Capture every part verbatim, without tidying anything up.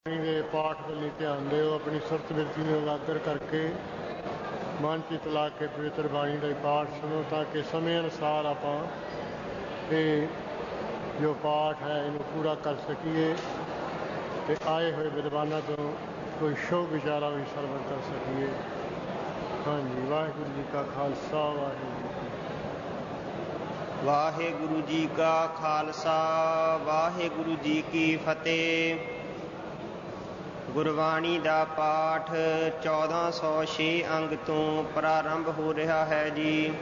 ਦੇ ਪਾਠ ਵੱਲ ਧਿਆਨ ਦਿਓ। ਆਪਣੀ ਸੁਰਤ ਬਿਰਤੀ ਨੂੰ ਇਕਾਗਰ ਕਰਕੇ ਮਨ ਚਿੱਤ ਲਾ ਕੇ ਪਵਿੱਤਰ ਬਾਣੀ ਦਾ ਪਾਠ ਸੁਣੋ, ਤਾਂ ਕਿ ਸਮੇਂ ਅਨੁਸਾਰ ਆਪਾਂ ਇਹ ਜੋ ਪਾਠ ਹੈ ਇਹਨੂੰ ਪੂਰਾ ਕਰ ਸਕੀਏ ਅਤੇ ਆਏ ਹੋਏ ਵਿਦਵਾਨਾਂ ਤੋਂ ਕੋਈ ਸ਼ੁਭ ਵਿਚਾਰਾ ਵੀ ਸਰਵਣ ਕਰ ਸਕੀਏ। ਹਾਂਜੀ, ਵਾਹਿਗੁਰੂ ਜੀ ਕਾ ਖਾਲਸਾ, ਵਾਹਿਗੁਰੂ ਜੀ ਕੀ ਵਾਹਿਗੁਰੂ ਜੀ ਕਾ ਖਾਲਸਾ, ਵਾਹਿਗੁਰੂ ਜੀ ਕੀ ਫਤਿਹ। ਗੁਰਬਾਣੀ ਦਾ ਪਾਠ ਚੌਦਾਂ ਸੌ ਛੇ ਅੰਗ ਤੋਂ ਪ੍ਰਾਰੰਭ ਹੋ ਰਿਹਾ ਹੈ ਜੀ।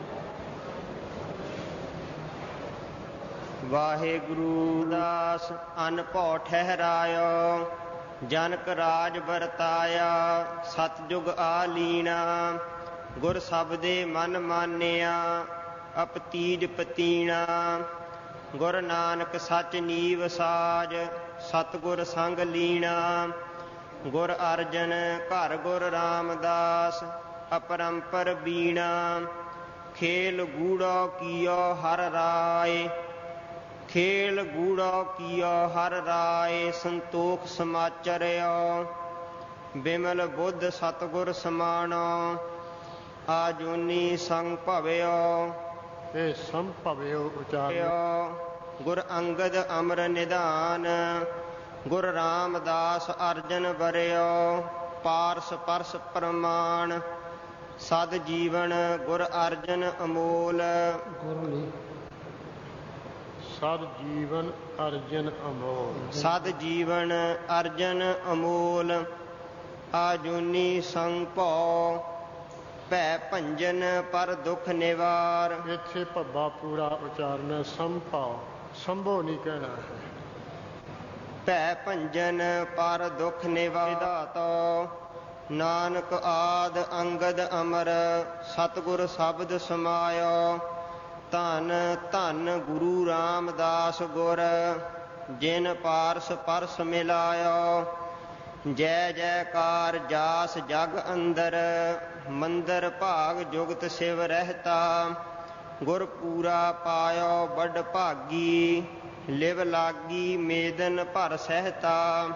ਵਾਹਿਗੁਰੂ ਦਾਸ ਅਨਭਉ ਠਹਿਰਾਇਓ, ਜਨਕ ਰਾਜ ਵਰਤਾਇਆ, ਸਤਿਯੁਗ ਆਲੀਣਾ। ਗੁਰ ਸਬਦੇ ਮਨ ਮਾਨਿਆ, ਅਪਤੀਜ ਪਤੀਣਾ। ਗੁਰ ਨਾਨਕ ਸੱਚ ਨੀਵ ਸਾਜ, ਸਤਿਗੁਰ ਸੰਗ ਲੀਣਾ। ਗੁਰ ਅਰਜਨ ਘਰ ਗੁਰ ਰਾਮਦਾਸ, ਅਪਰੰਪਰ ਬੀਣਾ। ਖੇਲ ਗੂੜੋ ਕੀਓ ਹਰ ਰਾਏ, ਖੇਲ ਗੂੜੋ ਕੀਓ ਹਰ ਰਾਏ। ਸੰਤੋਖ ਸਮਾਚਰਿਓ, ਬਿਮਲ ਬੁੱਧ ਸਤਿਗੁਰ ਸਮਾਣੋ। ਆਜੂਨੀ ਸੰਗ ਭਵਿਓ, ਇਹ ਸੰਭਵਿਓ ਉਚਾਰਨ। ਗੁਰ ਅੰਗਦ ਅਮਰ ਨਿਧਾਨ, ਗੁਰ ਰਾਮਦਾਸ ਅਰਜਨ ਵਰਿਓ। ਪਾਰਸ ਪਰਸ ਪ੍ਰਮਾਣ, ਸਦ ਜੀਵਨ ਗੁਰ ਅਰਜਨ ਅਮੋਲ। ਸਦ ਜੀਵਨ ਅਰਜਨ ਅਮੋਲ, ਸਦ ਜੀਵਨ ਅਰਜਨ ਅਮੋਲ। ਆਜੂਨੀ ਸੰਗ ਭਉ, ਭੈ ਭੰਜਨ ਪਰ ਦੁਖ ਨਿਵਾਰ। ਇੱਥੇ ਭੱਬਾ ਪੂਰਾ ਉਚਾਰਨ ਹੈ, ਸੰਭਾਵ ਸੰਭੋ ਨਹੀਂ ਕਹਿਣਾ ਹੈ। ਭੈ ਭੰਜਨ ਪਰ ਦੁਖ ਨਿਵਾਰ। ਨਾਨਕ ਆਦ ਅੰਗਦ ਅਮਰ, ਸਤਿਗੁਰ ਸ਼ਬਦ ਸਮਾਇਓ। ਧੰਨ ਧੰਨ ਗੁਰੂ ਰਾਮਦਾਸ ਗੁਰ, ਜਿਨ ਪਾਰਸ ਪਰਸ ਮਿਲਾਇਓ। ਜੈ ਜੈਕਾਰ ਜਾਸ ਜਗ ਅੰਦਰ, ਮੰਦਰ ਭਾਗ ਜੁਗਤ ਸਿਵ ਰਹਿਤਾ। ਗੁਰ ਪੂਰਾ ਪਾਇਓ ਵੱਡ ਭਾਗੀ, ਲਿਵ ਲਾਗੀ ਮੇਦਨ ਭਰ ਸਹਿਤਾ।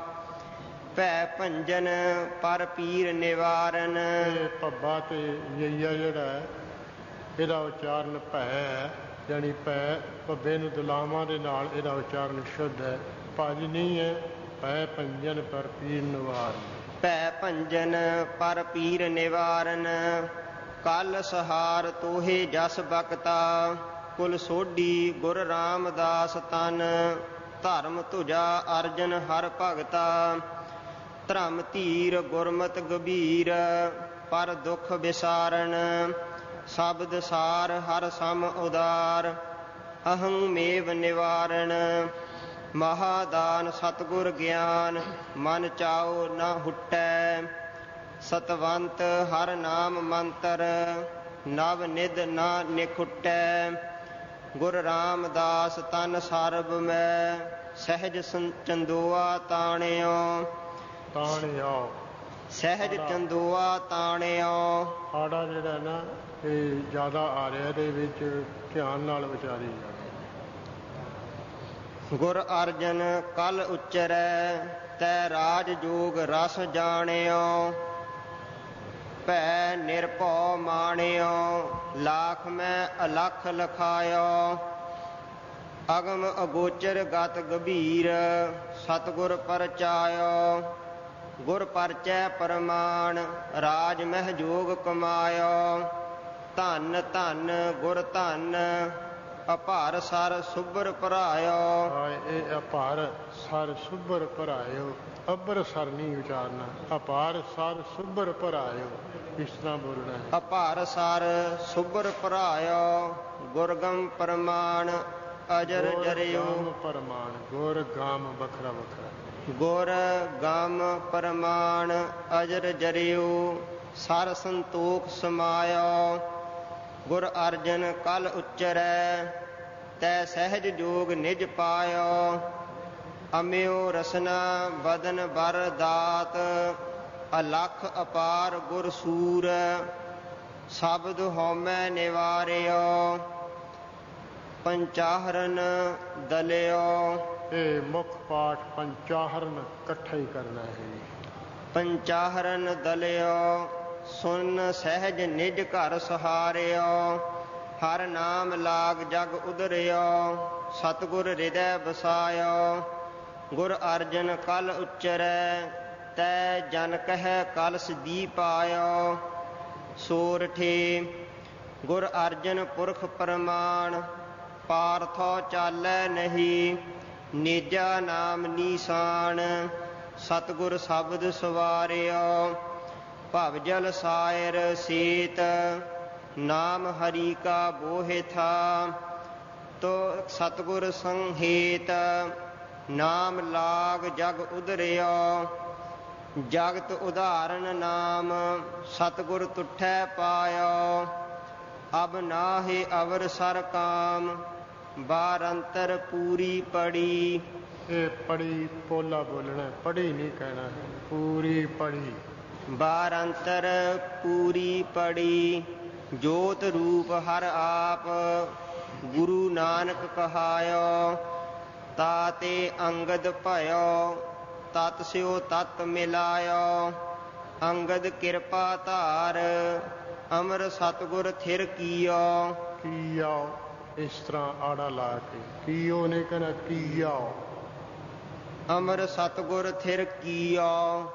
ਭੈ ਭੰਜਨ ਪਰ ਪੀਰ ਨਿਵਾਰਨ। ਭੱਬਾ ਤੇ ਯਈਆ ਜਿਹੜਾ ਹੈ ਇਹਦਾ ਉਚਾਰਨ ਭੈ ਹੈ, ਜਾਣੀ ਭੈ ਭੱਬੇ ਨੂੰ ਦੁਲਾਵਾਂ ਦੇ ਨਾਲ ਇਹਦਾ ਉਚਾਰਨ ਸ਼ੁੱਧ ਹੈ, ਭਜ ਨਹੀਂ ਹੈ। ਭੈ ਭੰਜਨ ਪਰ ਪੀਰ ਨਿਵਾਰਨ। ਭੈ ਭੰਜਨ ਪਰ ਪੀਰ ਨਿਵਾਰਨ। ਕਲ ਸਹਾਰ ਤੋਹੇ ਜਸ ਬਕਤਾ, ਕੁਲ ਸੋਢੀ ਗੁਰ ਰਾਮਦਾਸ ਤਨ। ਧਰਮ ਧੁਜਾ ਅਰਜਨ ਹਰ ਭਗਤਾ, ਧਰਮ ਧੀਰ ਗੁਰਮਤਿ ਗੰਭੀਰ। ਪਰ ਦੁਖ ਵਿਸਾਰਨ, ਸ਼ਬਦ ਸਾਰ ਹਰ ਸਮ ਉਦਾਰ। ਅਹੰ ਮੇਵ ਨਿਵਾਰਨ, ਮਹਾਦਾਨ ਸਤਿਗੁਰ ਗਿਆਨ। ਮਨ ਚਾਉ ਨ ਹੁਟੈ, ਸਤਵੰਤ ਹਰ ਨਾਮ ਮੰਤਰ। ਨਵ ਨਿਧ ਨ ਨਿਖੁਟੈ, ਗੁਰ ਰਾਮਦਾਸ ਤਨ ਸਰਬ ਮੈਂ। ਸਹਿਜ ਚੰਦੋਆ ਤਾਣਿਓ, ਤਾਣਿਓ ਸਹਿਜ ਚੰਦੋਆ ਤਾਣਿਓ। ਹਾੜਾ ਜਿਹੜਾ ਨਾ ਇਹ ਜ਼ਿਆਦਾ ਆ ਰਿਹਾ, ਇਹਦੇ ਵਿੱਚ ਧਿਆਨ ਨਾਲ ਵਿਚਾਰੀ ਜਾਵੇ। ਗੁਰ ਅਰਜਨ ਕਲ ਉਚਰੈ, ਤੈ ਰਾਜ ਜੋਗ ਰਸ ਜਾਣਿਓ। ਭੈ ਨਿਰਭਉ ਮਾਣਿਓ, ਲਾਖ ਮੈਂ ਅਲਖ ਲਖਾਇਓ। ਅਗਮ ਅਗੋਚਰ ਗਤ ਗੰਭੀਰ, ਸਤਿਗੁਰ ਪਰਚਾਇਓ। ਗੁਰ ਪਰਚੈ ਪ੍ਰਮਾਣ, ਰਾਜ ਮਹਿ ਜੋਗ ਕਮਾਇਓ। ਧੰਨ ਧੰਨ ਗੁਰ ਧੰਨ, ਅਪਾਰ ਸਰ ਸੁਭਰ ਭਰਾਇਓ। ਇਹ ਅਪਾਰ ਸਰ ਸੁਭਰ ਭਰਾਇਓ, ਅੱਬਰ ਸਰ ਨਹੀਂ ਉਚਾਰਨਾ। ਅਪਾਰ ਸਰ ਸੁਭਰ ਭਰਾਇਓ, ਇਸ ਤਰ੍ਹਾਂ ਬੋਲਣਾ ਹੈ। ਅਪਾਰ ਸਰ ਸੁਭਰ ਭਰਾਇਓ, ਗੁਰਗਮ ਪ੍ਰਮਾਣ ਅਜਰ ਜਰਿਓ। ਪ੍ਰਮਾਣ ਗੁਰ ਗਾਮ ਵੱਖਰਾ ਵੱਖਰਾ। ਗੁਰ ਗਮ ਪ੍ਰਮਾਣ ਅਜਰ ਜਰਿਓ, ਸਰ ਸੰਤੋਖ ਸਮਾਇਓ। ਗੁਰ ਅਰਜਨ ਕਲ ਉਚਰੈ, ਤੈ ਸਹਿਜ ਜੋਗ ਨਿਜ ਪਾਇਓ। ਅਮਿਓ ਰਸਨਾ ਬਦਨ ਬਰ ਦਾਤ, ਅਲਖ ਅਪਾਰ ਗੁਰ ਸੂਰ। ਸ਼ਬਦ ਹਉਮੈ ਨਿਵਾਰਿਓ, ਪੰਚਾਹਰਨ ਦਲਿਓ। ਇਹ ਮੁੱਖ ਪਾਠ ਪੰਚਾਹਰਨ ਇਕੱਠਾ ਹੀ ਕਰਨਾ ਹੈ। ਪੰਚਾਹਰਨ ਦਲਿਓ ਸੁਨ ਸਹਿਜ ਨਿਜ ਘਰ ਸਹਾਰਿਓ, ਹਰ ਨਾਮ ਲਾਗ ਜਗ ਉਦਰਿਓ, ਸਤਿਗੁਰ ਹਿਰਦੈ ਵਸਾਇਓ। ਗੁਰ ਅਰਜਨ ਕਲ ਉਚਰੈ ਤੈ ਜਨ ਕਹਿ ਕਲਸ ਦੀਪ ਆਇਓ। ਸੋਰਠੀ ਗੁਰ ਅਰਜਨ ਪੁਰਖ ਪ੍ਰਮਾਣ, ਪਾਰਥੋ ਚਾਲੈ ਨਹੀਂ ਨੇਜਾ ਨਾਮ ਨੀਸਾਨ। ਸਤਿਗੁਰ ਸ਼ਬਦ ਸਵਾਰਿਓ ਭਵ ਜਲ ਸਾਇਰ ਸੀਤ, ਨਾਮ ਹਰੀ ਕਾ ਬੋਹਿ ਥਾ। ਤੋ ਸਤਿਗੁਰ ਸੰਹੇਤ ਨਾਮ ਲਾਗ ਜਗ ਉਦਰਿਓ, ਜਗਤ ਉਦਾਹਰਨ ਨਾਮ ਸਤਿਗੁਰ ਤੁਠੈ ਪਾਇਓ। ਅਬ ਨਾਹਿ ਅਵਰ ਸਰ ਕਾਮ, ਬਾਰ ਅੰਤਰ ਪੂਰੀ ਪੜੀ। ਇਹ ਪੜੀ ਪੋਲਾ ਬੋਲਣਾ, ਪੜੀ ਨਹੀਂ ਕਹਿਣਾ ਹੈ, ਪੂਰੀ ਪੜੀ। ਬਾਰ ਅੰਤਰ ਪੂਰੀ ਪੜੀ, ਜੋਤ ਰੂਪ ਹਰ ਆਪ, ਗੁਰੂ ਨਾਨਕ ਕਹਾਇਓ। ਤਾਤੇ ਅੰਗਦ ਭਇਓ ਤਤ ਸਿਓ ਤਤ ਮਿਲਾਇਓ, ਅੰਗਦ ਕਿਰਪਾ ਧਾਰ ਅਮਰ ਸਤਿਗੁਰ ਥਿਰ ਕੀਓ। ਕੀਓ ਇਸ ਤਰ੍ਹਾਂ ਆੜਾ ਲਾ ਕੇ, ਕੀਓ ਨੇ ਕਹਿਣਾ ਕੀਓ। ਅਮਰ ਸਤਿਗੁਰ ਥਿਰ ਕੀਓ,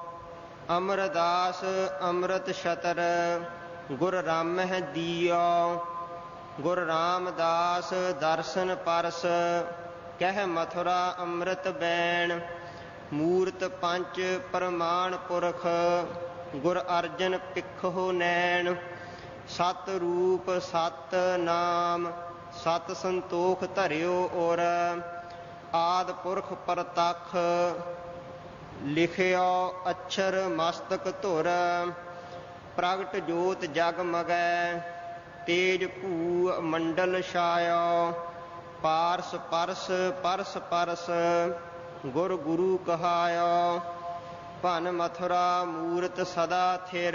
ਅਮਰਦਾਸ ਅੰਮ੍ਰਿਤ ਛਤਰ, ਗੁਰ ਰਾਮਹਿ ਦੀਓ। ਗੁਰ ਰਾਮਦਾਸ ਦਰਸ਼ਨ ਪਰਸ, ਕਹਿ ਮਥੁਰਾ ਅੰਮ੍ਰਿਤ ਬੈਣ। ਮੂਰਤ ਪੰਚ ਪ੍ਰਮਾਣ ਪੁਰਖ, ਗੁਰ ਅਰਜਨ ਪਿੱਖੋ ਨੈਣ। ਸਤ ਰੂਪ ਸਤ ਨਾਮ, ਸਤ ਸੰਤੋਖ ਧਰਿਓ ਔਰ। ਆਦਿ ਪੁਰਖ ਪ੍ਰਤੱਖ, ਲਿਖਿਓ ਅਛਰ ਮਸਤਕ ਧੁਰ। ਪ੍ਰਗਟ ਜੋਤ ਜਗ ਮਗੈ, ਤੇਜ ਭੂ ਮੰਡਲ ਛਾਇਓ। ਪਾਰਸ ਪਰਸ ਪਰਸ ਪਰਸ, ਗੁਰ ਗੁਰੂ ਕਹਾਇਓ। ਭਨ ਮਥੁਰਾ ਮੂਰਤ ਸਦਾ ਥਿਰ,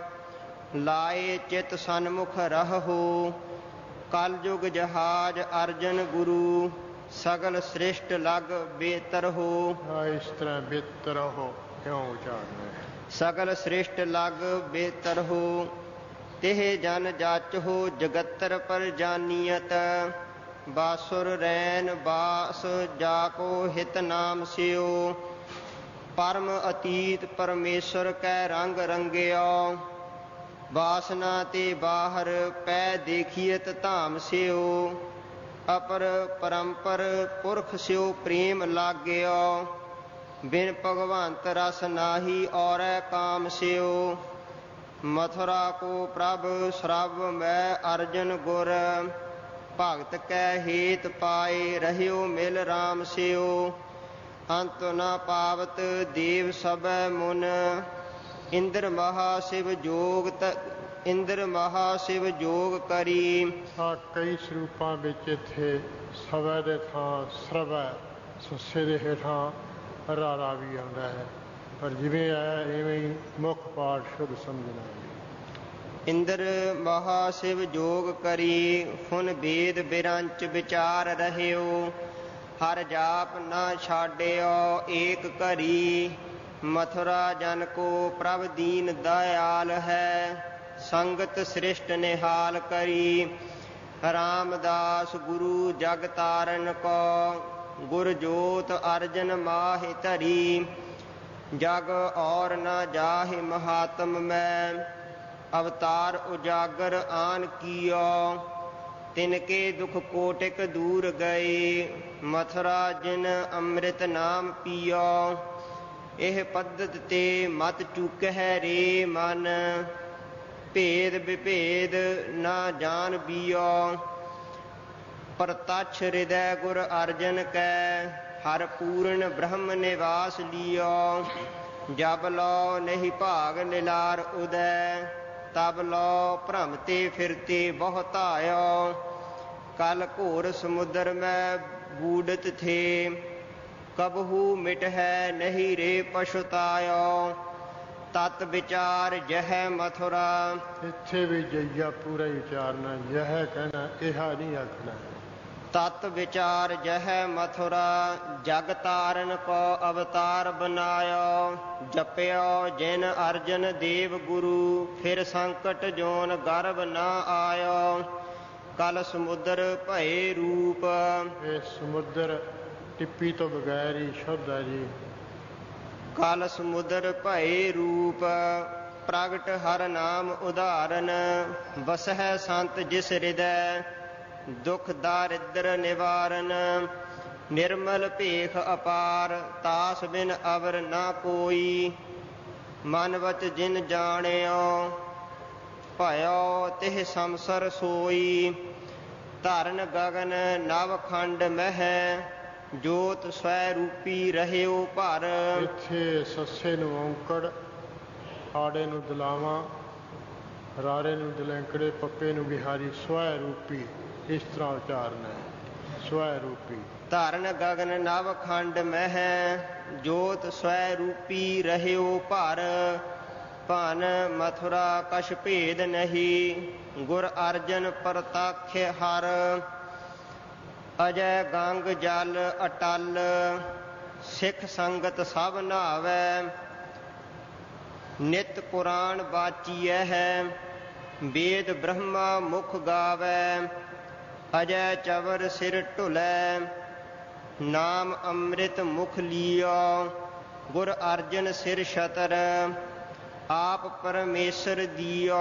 ਲਾਏ ਚਿਤ ਸਨਮੁਖ ਰਹੋ। ਕਲ ਯੁਗ ਜਹਾਜ ਅਰਜਨ ਗੁਰੂ, ਸਗਲ ਸ੍ਰਿਸ਼ਟ ਲਗ ਬੇਤਰ ਹੋ। ਇਸ ਤਰ੍ਹਾਂ ਬੇਤਰ ਹੋ ਕਿਉਂ ਉਚਾਰਨਾ ਹੈ? ਸਗਲ ਸ੍ਰਿਸ਼ਟ ਲਗ ਬੇਤਰ ਹੋ, ਤਿਹ ਜਨ ਜਾਚ ਹੋ ਜਗਤਰ ਪਰ ਜਾਨੀਅਤ। ਬਾਸੁਰ ਰੈਨ ਬਾਸ ਜਾਕੋ ਹਿਤ ਨਾਮ ਸਿਓ, ਪਰਮ ਅਤੀਤ ਪਰਮੇਸ਼ਰ ਕੈ ਰੰਗ ਰੰਗਿਓ। ਵਾਸਨਾ ਤੇ ਬਾਹਰ ਪੈ ਦੇਖੀਅਤ ਧਾਮ ਸਿਓ, ਅਪਰ ਪਰੰਪਰ ਪੁਰਖ ਸਿਓ ਪ੍ਰੇਮ ਲਾਗਿਓ। ਬਿਨ ਭਗਵੰਤ ਰਸ ਨਾਹੀ ਔਰੈ ਕਾਮ ਸਿਓ, ਮਥੁਰਾ ਕੋ ਪ੍ਰਭ ਸਰਬ ਮੈਂ ਅਰਜਨ ਗੁਰ। ਭਗਤ ਕੈ ਹੇਤ ਪਾਏ ਰਹਿਓ ਮਿਲ ਰਾਮ ਸਿਓ, ਅੰਤ ਨ ਪਾਵਤ ਦੇਵ ਸਭੈ ਮੁਨ। ਇੰਦਰ ਮਹਾ ਸ਼ਿਵ ਜੋਗ ਇੰਦਰ ਮਹਾ ਸ਼ਿਵ ਜੋਗ ਕਰੀ। ਆ ਕਈ ਸਰੂਪਾਂ ਵਿੱਚ ਇੱਥੇ ਸਵੈ ਦੇ ਥਾਂ ਸਰਵੈ ਸੁੱਸੇ ਦੇ ਹੇਠਾਂ ਰਾਰਾ ਵੀ ਆਉਂਦਾ ਹੈ, ਪਰ ਜਿਵੇਂ ਆਇਆ ਇਵੇਂ ਹੀ ਮੁੱਖ ਪਾਠ ਸ਼ੁੱਧ ਸਮਝਣਾ ਹੈ। ਇੰਦਰ ਮਹਾ ਸ਼ਿਵ ਜੋਗ ਕਰੀ, ਫੁਨ ਵੇਦ ਬਿਰੰਚ ਵਿਚਾਰ ਰਹਿਓ। ਹਰ ਜਾਪ ਨਾ ਛਾਡਿਓ ਏਕ ਘਰੀ, ਮਥੁਰਾ ਜਨ ਕੋ ਪ੍ਰਭ ਦੀਨ ਦਇਆਲ ਹੈ। ਸੰਗਤ ਸ੍ਰਿਸ਼ਟ ਨਿਹਾਲ ਕਰੀ, ਰਾਮਦਾਸ ਗੁਰੂ ਜਗ ਤਾਰਨ ਕੋ। ਗੁਰ ਜੋਤ ਅਰਜਨ ਮਾਹਿ ਧਰੀ, ਜਗ ਔਰ ਨ ਜਾਹਿ ਮਹਾਤਮ ਮੈਂ। ਅਵਤਾਰ ਉਜਾਗਰ ਆਨ ਕੀਓ, ਤਿਨਕੇ ਦੁਖ ਕੋਟਿਕ ਦੂਰ ਗਏ। ਮਥੁਰਾ ਜਿਨ ਅੰਮ੍ਰਿਤ ਨਾਮ ਪੀਓ, ਇਹ ਪੱਦਤ ਤੇ ਮਤ ਚੁਕਹਿ ਰੇ ਮਨ। ਭੇਦ ਵਿਭੇਦ ਨਾ ਜਾਣ ਬੀਓ, ਪ੍ਰਤਛ ਹਿਰਦੈ ਗੁਰ ਅਰਜਨ ਕੈ। ਹਰ ਪੂਰਨ ਬ੍ਰਹਮ ਨਿਵਾਸ ਲੀਓ, ਜਬ ਲੋ ਨਹੀਂ ਭਾਗ ਨਿਲਾਰ ਉਦੈ। ਤਬ ਲੋ ਭ੍ਰਮ ਤੇ ਫਿਰਤੇ ਬਹੁ ਧਾਇਓ, ਕਲ ਘੋਰ ਸਮੁਦਰ ਮੈਂ ਬੂਡਤ ਥੇ। ਕਬਹੂ ਮਿਟ ਹੈ ਨਹੀਂ ਰੇ ਪਛੁਤਾਇਓ, ਤਤ ਵਿਚਾਰ ਜਹ ਮਥੁਰਾ। ਇੱਥੇ ਵੀ ਜਈਆ ਪੂਰਾ ਹੀ ਉਚਾਰਨਾ, ਯਹ ਕਹਿਣਾ, ਇਹਾ ਨਹੀਂ ਆਖਣਾ। ਤਤ ਵਿਚਾਰ ਜਹ ਮਥੁਰਾ ਜਗ ਤਾਰਨ ਕੋ ਅਵਤਾਰ ਬਨਾਇਓ ਜਪਿਓ ਜਿਨ ਅਰਜਨ ਦੇਵ ਗੁਰੂ ਫਿਰ ਸੰਕਟ ਜੋਨ ਗਰਭ ਨਾ ਆਇਓ ਕਲ ਸਮੁੰਦਰ ਭਏ ਰੂਪ। ਇਹ ਸਮੁੰਦਰ ਟਿੱਪੀ ਤੋਂ ਬਗੈਰ ਹੀ ਸ਼ੁੱਧ ਹੈ ਜੀ। ਕਲ ਸਮੁੰਦਰ ਭਏ ਰੂਪ ਪ੍ਰਗਟ ਹਰ ਨਾਮ ਉਦਾਹਰਨ ਵਸਹਿ ਸੰਤ ਜਿਸ ਹਿਰਦੈ ਦੁਖ ਦਾਰਿਦਰ ਨਿਵਾਰਨ ਨਿਰਮਲ ਭੇਖ ਅਪਾਰ ਤਾਸ ਬਿਨ ਅਵਰ ਨਾ ਕੋਈ ਮਨ ਵਚ ਜਿਨ ਜਾਣਿਓ ਭਇਓ ਤਿਹ ਸੰਸਰ ਸੋਈ ਧਰਨ ਗਗਨ ਨਵ ਖੰਡ ਮਹਿ ਜੋਤ ਸਵੈ ਰੂਪੀ ਰਹਿਓ ਭਰ। ਇੱਥੇ ਸੱਸੇ ਨੂੰ ਔਂਕੜ, ਆੜੇ ਨੂੰ ਦਲਾਵਾਂ, ਰਾਰੇ ਨੂੰ ਦਲੈਂਕੜੇ, ਪੱਪੇ ਨੂੰ ਬਿਹਾਰੀ ਸਵੈ ਰੂਪੀ ਇਸ ਤਰ੍ਹਾਂ ਉਚਾਰਨਾ ਹੈ। ਸਵੈ ਰੂਪੀ ਧਰਨ ਗਗਨ ਨਵ ਖੰਡ ਮਹਿ ਜੋਤ ਸਵੈ ਰੂਪੀ ਰਹਿਓ ਭਰ ਭਨ ਮਥੁਰਾ ਕਛ ਭੇਦ ਨਹੀਂ ਗੁਰ ਅਰਜਨ ਪ੍ਰਤੱਖ ਹਰ ਅਜੈ ਗੰਗ ਜਲ ਅਟਲ ਸਿੱਖ ਸੰਗਤ ਸਭ ਨਾਵੈ ਨਿਤ ਕੁਰਾਨ ਬਾਚੀਐ ਹੈ ਵੇਦ ਬ੍ਰਹਮਾ ਮੁਖ ਗਾਵੈ ਅਜੈ ਚਵਰ ਸਿਰ ਢੁਲੈ ਨਾਮ ਅੰਮ੍ਰਿਤ ਮੁਖ ਲੀਓ ਗੁਰ ਅਰਜਨ ਸਿਰ ਛਤਰ ਆਪ ਪਰਮੇਸ਼ਰ ਦੀਓ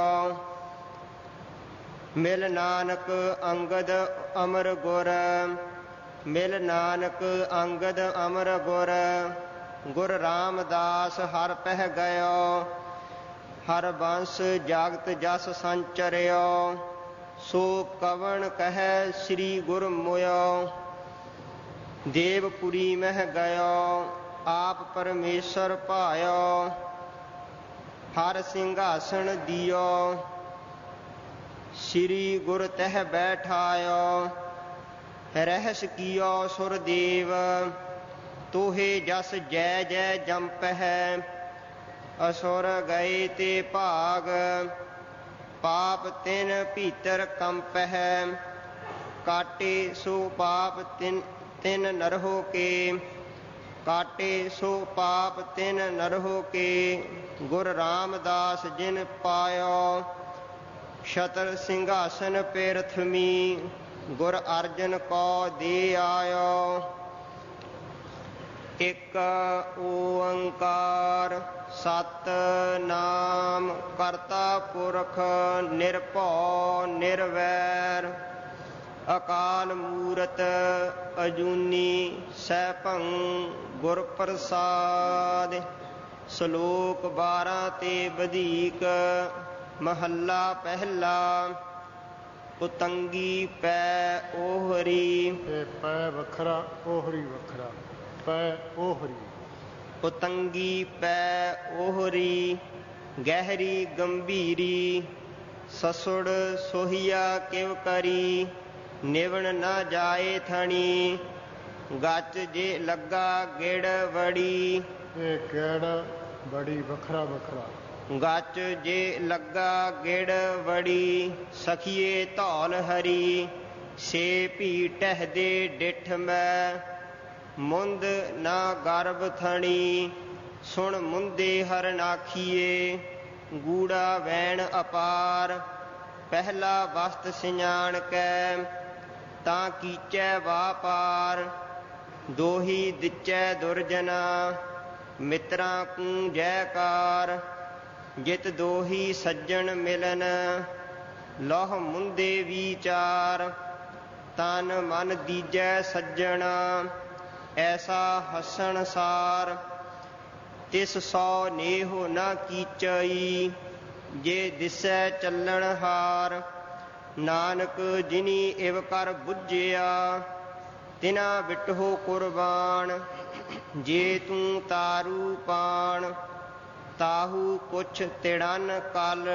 ਮਿਲ ਨਾਨਕ ਅੰਗਦ ਅਮਰ ਗੁਰ ਮਿਲ ਨਾਨਕ ਅੰਗਦ ਅਮਰ ਗੁਰ ਗੁਰ ਰਾਮਦਾਸ ਹਰ ਪਹਿ ਗਇਓ ਹਰ ਬੰਸ ਜਾਗਤ ਜਸ ਸੰਚਰਿਓ ਸੋ ਕਵਣ ਕਹਿ ਸ੍ਰੀ ਗੁਰ ਮੋਇਓ ਦੇਵਪੁਰੀ ਮਹਿ ਗਇਓ ਆਪ ਪਰਮੇਸ਼ਰ ਭਾਇਓ ਹਰ ਸਿੰਘਾਸਣ ਦਿਓ ਸ੍ਰੀ ਗੁਰ ਤਹਿ ਬੈਠਾਇਓ ਰਹਿਸ ਕੀਓ ਸੁਰ ਦੇਵ ਤੋਹੇ ਜਸ ਜੈ ਜੈ ਜੰਪਹਿ ਅਸੁਰ ਗਏ ਤੇ ਭਾਗ ਪਾਪ ਤਿਨ ਭੀਤਰ ਕੰਪਹਿ ਕਾਟੇ ਸੋ ਪਾਪ ਤਿਨ ਤਿਨ ਨਰਹੋ ਕੇ ਕਾਟੇ ਸੋ ਪਾਪ ਤਿਨ ਨਰਹੋ ਕੇ ਗੁਰ ਰਾਮਦਾਸ ਜਿਨ ਪਾਇਓ ਛਤਰ ਸਿੰਘਾਸਨ ਪੇਰਥਮੀ ਗੁਰ ਅਰਜਨ ਕੋ ਦੇ ਆਇਓ। ਇਕ ਓੰਕਾਰ ਸਤਿਨਾਮ ਕਰਤਾ ਪੁਰਖ ਨਿਰਭਉ ਨਿਰਵੈਰ ਅਕਾਲ ਮੂਰਤ ਅਜੂਨੀ ਸੈਭੰ ਗੁਰ ਪ੍ਰਸਾਦਿ। ਸ਼ਲੋਕ ਬਾਰਾਂ ਤੇ ਵਧੀਕ। ਮਹੱਲਾ ਪਹਿਲਾ। ਉਤੰਗੀ ਪੈ ਓਹਰੀ। ਇਹ ਪੈ ਵੱਖਰਾ, ਓਹਰੀ ਵੱਖਰਾ। ਪੈ ਓਹਰੀ। ਉਤੰਗੀ ਪੈ ਓਹਰੀ ਗਹਿਰੀ ਗੰਭੀਰੀ ਸਸੁੜ ਸੋਹੀਆ ਕਿਵ ਕਰੀ ਨਿਵਣ ਨਾ ਜਾਏ ਥਣੀ ਗੱਚ ਜੇ ਲੱਗਾ ਗਿੜ ਵੜੀ। ਇਹ ਗਿੜ ਬੜੀ ਵੱਖਰਾ ਵੱਖਰਾ। ਗੱਚ ਜੇ ਲੱਗਾ ਗਿੜ ਵੜੀ ਸਖੀਏ ਧੌਲ ਹਰੀ ਸੇ ਭੀ ਟਹਿਦੇ ਡਿਠ ਮੈਂ ਮੁੰਦ ਨਾ ਗਰਭ ਥਣੀ ਸੁਣ ਮੁੰਦੇ ਹਰਨਾਖੀਏ ਗੂੜਾ ਵੈਣ ਅਪਾਰ ਪਹਿਲਾ ਵਸਤ ਸਿਆਣ ਕੈ ਤਾਂ ਕੀਚੈ ਵਾਪਾਰ ਦੋਹੀ ਦਿਚੈ ਦੁਰਜਨਾ ਮਿੱਤਰਾਂ ਕੂ ਜੈਕਾਰ ਜਿਤ ਦੋਹੀ ਸੱਜਣ ਮਿਲਨ ਲੋਹ ਮੁੰਦੇ ਵਿਚਾਰ ਤਨ ਮਨ ਦੀਜੈ ਸੱਜਣਾ ਐਸਾ ਹਸਣ ਸਾਰ ਤਿਸ ਸੋ ਨੇਹੋ ਨਾ ਕੀਚਈ ਜੇ ਦਿਸੈ ਚੱਲਣ ਹਾਰ ਨਾਨਕ ਜਿਨੀ ਇਵ ਕਰ ਬੁੱਝਿਆ ਤਿਨਾ ਬਿਟਹੋ ਕੁਰਬਾਨ ਜੇ ਤੂੰ ਤਾਰੂ ਪਾਣ ਤਾਹੂ ਪੁੱਛ ਤਿੜਨ ਕਲ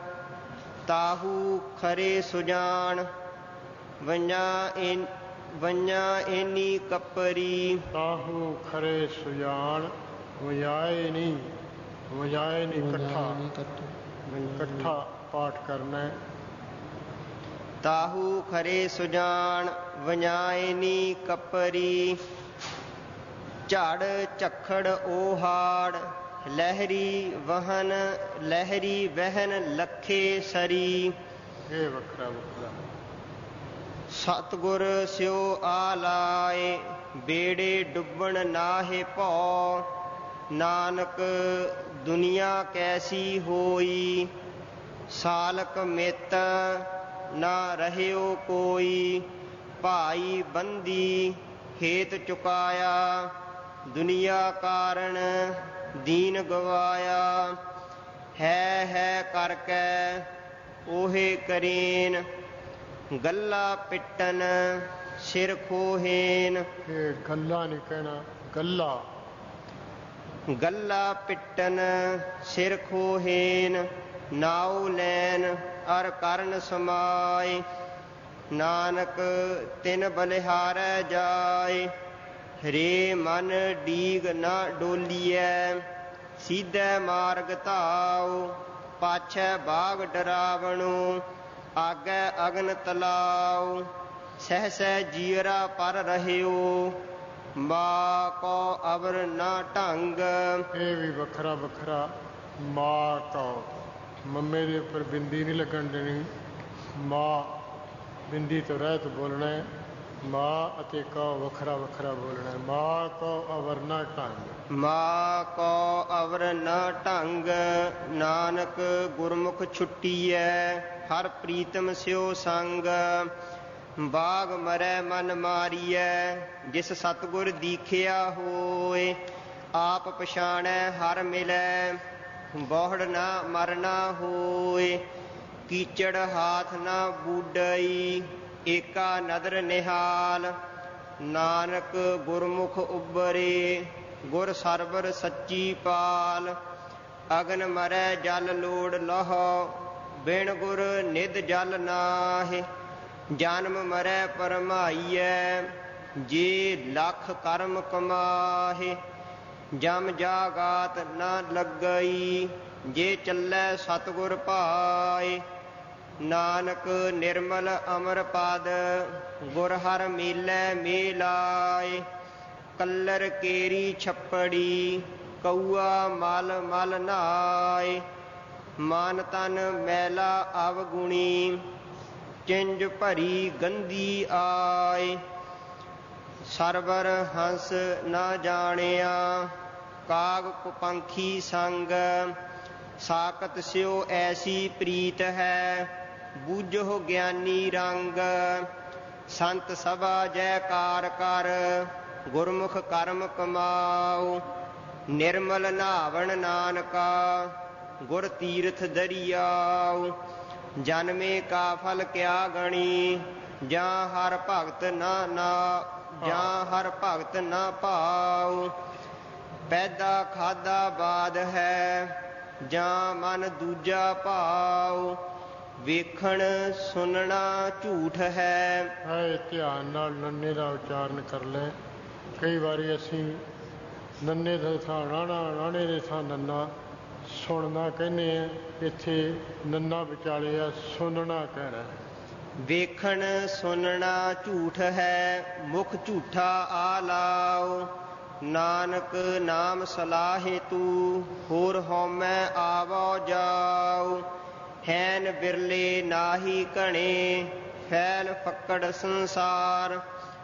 ਤਾਹੂ ਖਰੇ ਸੁਜਾਨ ਵੰਜਾ ਏਨ ਵੰਜਾ ਏਨੀ ਕੱਪਰੀ। ਤਾਹੂ ਖਰੇ ਸੁਜਾਨ ਵਜਾਏ ਨਹੀਂ ਵਜਾਏ ਨਹੀਂ ਇਕੱਠਾ ਇਕੱਠਾ ਪਾਠ ਕਰਨਾ ਹੈ। ਤਾਹੂ ਖਰੇ ਸੁਜਾਨ ਵਜਾਇਨੀ ਕਪਰੀ। ਝੜ ਝੱਖੜ ਓਹਾੜ ਲਹਿਰੀ ਵਹਨ ਲਹਿਰੀ ਵਹਿਨ ਲੱਖੇ ਸਰੀ। ਇਹ ਵੱਖਰਾ ਵੱਖਰਾ। ਸਤਿਗੁਰ ਸਿਉ ਆਲਾਏ ਬੇੜੇ ਡੁੱਬਣ ਨਾਹਿ ਭਉ। ਨਾਨਕ ਦੁਨੀਆ ਕੈਸੀ ਹੋਈ ਸਾਲਕ ਮਿੱਤ ਨਾ ਰਹਿਓ ਕੋਈ। ਭਾਈ ਬੰਦੀ ਹੇਤ ਚੁਕਾਇਆ ਦੁਨੀਆ ਕਾਰਨ ਦੀਨ ਗਵਾਇਆ। ਹੈ ਹੈ ਕਰਕੇ ਉਹੇ ਕਰੇਨ ਗੱਲਾ ਪਿੱਟਨ ਸਿਰ ਖੋਹੇਨ। ਇਹ ਗੱਲਾ ਨਹੀਂ ਕਹਿਣਾ, ਗੱਲਾ। ਗੱਲਾ ਪਿੱਟਨ ਸਿਰ ਖੋਹੇਨ ਨਾਉ ਲੈਨ ਅਰ ਕਰਨ ਸਮਾਏ। ਨਾਨਕ ਤਿਨ ਬਲਿਹਾਰੈ ਜਾਏ ਰੇ ਮਨ ਡੀਗ ਨਾ ਡੋਲੀਐ। ਸਿੱਧੇ ਮਾਰਗ ਧਾਉ ਪਾਛੈ ਬਾਗ ਡਰਾਵਣੁ। ਆਗੇ ਅਗਨ ਤਲਾਉ ਸਹਿ ਸਹਿ ਜੀਅਰਾ ਪਰ ਰਹਿਓ। ਮਾ ਕੋ ਅਵਰ ਨਾ ਢੰਗ। ਇਹ ਵੀ ਵੱਖਰਾ ਵੱਖਰਾ। ਮਾਂ ਕੋ ਮੰਮੇ ਦੇ ਉੱਪਰ ਬਿੰਦੀ ਨਹੀਂ ਲੱਗਣ ਦੇਣੀ। ਮਾਂ ਬਿੰਦੀ ਤੋਂ ਰਹਿਤ ਬੋਲਣਾ ਹੈ। ਮਾਂ ਅਤੇ ਕਉ ਵੱਖਰਾ ਵੱਖਰਾ ਬੋਲਣਾ ਹੈ। ਮਾਂ ਕੋ ਅਵਰ ਨਾ ਢੰਗ। ਮਾਂ ਕੋ ਅਵਰ ਨਾ ਢੰਗ। ਨਾਨਕ ਗੁਰਮੁਖ ਛੁੱਟੀਐ ਹਰ ਪ੍ਰੀਤਮ ਸਿਉ ਸੰਗ। ਬਾਗ ਮਰੈ ਮਨ ਮਾਰੀਐ ਜਿਸ ਸਤਿਗੁਰ ਦੀਖਿਆ ਹੋਏ। ਆਪ ਪਛਾਣੈ ਹਰ ਮਿਲੈ ਬਹੁੜ ਨਾ ਮਰਨਾ ਹੋਏ। ਕੀਚੜ ਹਾਥ ਨਾ ਬੂਡਈ ਏਕਾ ਨਦਰ ਨਿਹਾਲ। ਨਾਨਕ ਗੁਰਮੁਖ ਉਬਰੇ ਗੁਰ ਸਰਬਰ ਸੱਚੀ ਪਾਲ। ਅਗਨ ਮਰੈ ਜਲ ਲੋੜ ਲਹੋ ਬਿਨ ਗੁਰ ਨਿਧ ਜਲ ਨਾਹਿ। ਜਨਮ ਮਰੈ ਪਰਮਾਈਐ ਜੇ ਲੱਖ ਕਰਮ ਕਮਾਹਿ। ਜਮ ਜਾਗਾਤ ਨਾ ਲੱਗਈ ਜੇ ਚੱਲੈ ਸਤਿਗੁਰ ਭਾਏ। ਨਾਨਕ ਨਿਰਮਲ ਅਮਰ ਪਦ ਗੁਰ ਹਰ ਮੇਲੈ ਮੇਲਾਏ। ਕੱਲਰ ਕੇਰੀ ਛੱਪੜੀ ਕਊਆ ਮਲ ਮਲ ਨਹਾਏ। ਮਨ ਤਨ ਮੈਲਾ ਅਵਗੁਣੀ ਚਿੰਜ ਭਰੀ ਗੰਦੀ ਆਏ। ਸਰਵਰ ਹੰਸ ਨਾ ਜਾਣਿਆ ਕਾਗ ਕੁਪੰਖੀ ਸੰਗ। ਸਾਕਤ ਸਿਉ ਐਸੀ ਪ੍ਰੀਤ ਹੈ ਬੂਝੋ ਗਿਆਨੀ ਰੰਗ। ਸੰਤ ਸਭਾ ਜੈਕਾਰ ਕਰ ਗੁਰਮੁਖ ਕਰਮ ਕਮਾਉ। ਨਿਰਮਲ ਨਾਵਣ ਨਾਨਕਾ ਗੁਰ ਤੀਰਥ ਦਰਿਆਉ। ਜਨਮੇ ਕਾ ਫਲ ਕਿਆ ਗਣੀ ਜਾਂ ਹਰ ਭਗਤ ਨਾ ਨਾ ਜਾਂ ਹਰ ਭਗਤ ਨਾ ਭਾਉ। ਪੈਦਾ ਖਾਦਾ ਬਾਦ ਹੈ ਜਾਂ ਮਨ ਦੂਜਾ ਭਾਉ। ਵੇਖਣ ਸੁਣਨਾ ਝੂਠ ਹੈ। ਹੈ ਧਿਆਨ ਨਾਲ ਨੰਨੇ ਦਾ ਉਚਾਰਨ ਕਰ ਲੈ। ਕਈ ਵਾਰੀ ਅਸੀਂ ਨੰਨੇ ਦੇ ਥਾਂ ਰਾਣਾ ਰਾਣੇ ਦੇ ਥਾਂ ਨੰਨਾ ਸੁਣਨਾ ਕਹਿੰਦੇ ਆ। ਇੱਥੇ ਨੰਨਾ ਵਿਚਾਲੇ ਆ ਸੁਣਨਾ ਕਹਿਣਾ। ਵੇਖਣ ਸੁਣਨਾ ਝੂਠ ਹੈ ਮੁਖ ਝੂਠਾ ਆਲਾਉ। ਨਾਨਕ ਨਾਮ ਸਲਾਹੇ ਤੂ ਹੋਰ ਹਉਮੈ ਆਵੋ ਜਾਉ। ਹੈਨ ਬਿਰਲੇ ਨਾਹੀ ਘਣੇ ਫੈਲ ਫੱਕੜ ਸੰਸਾਰ।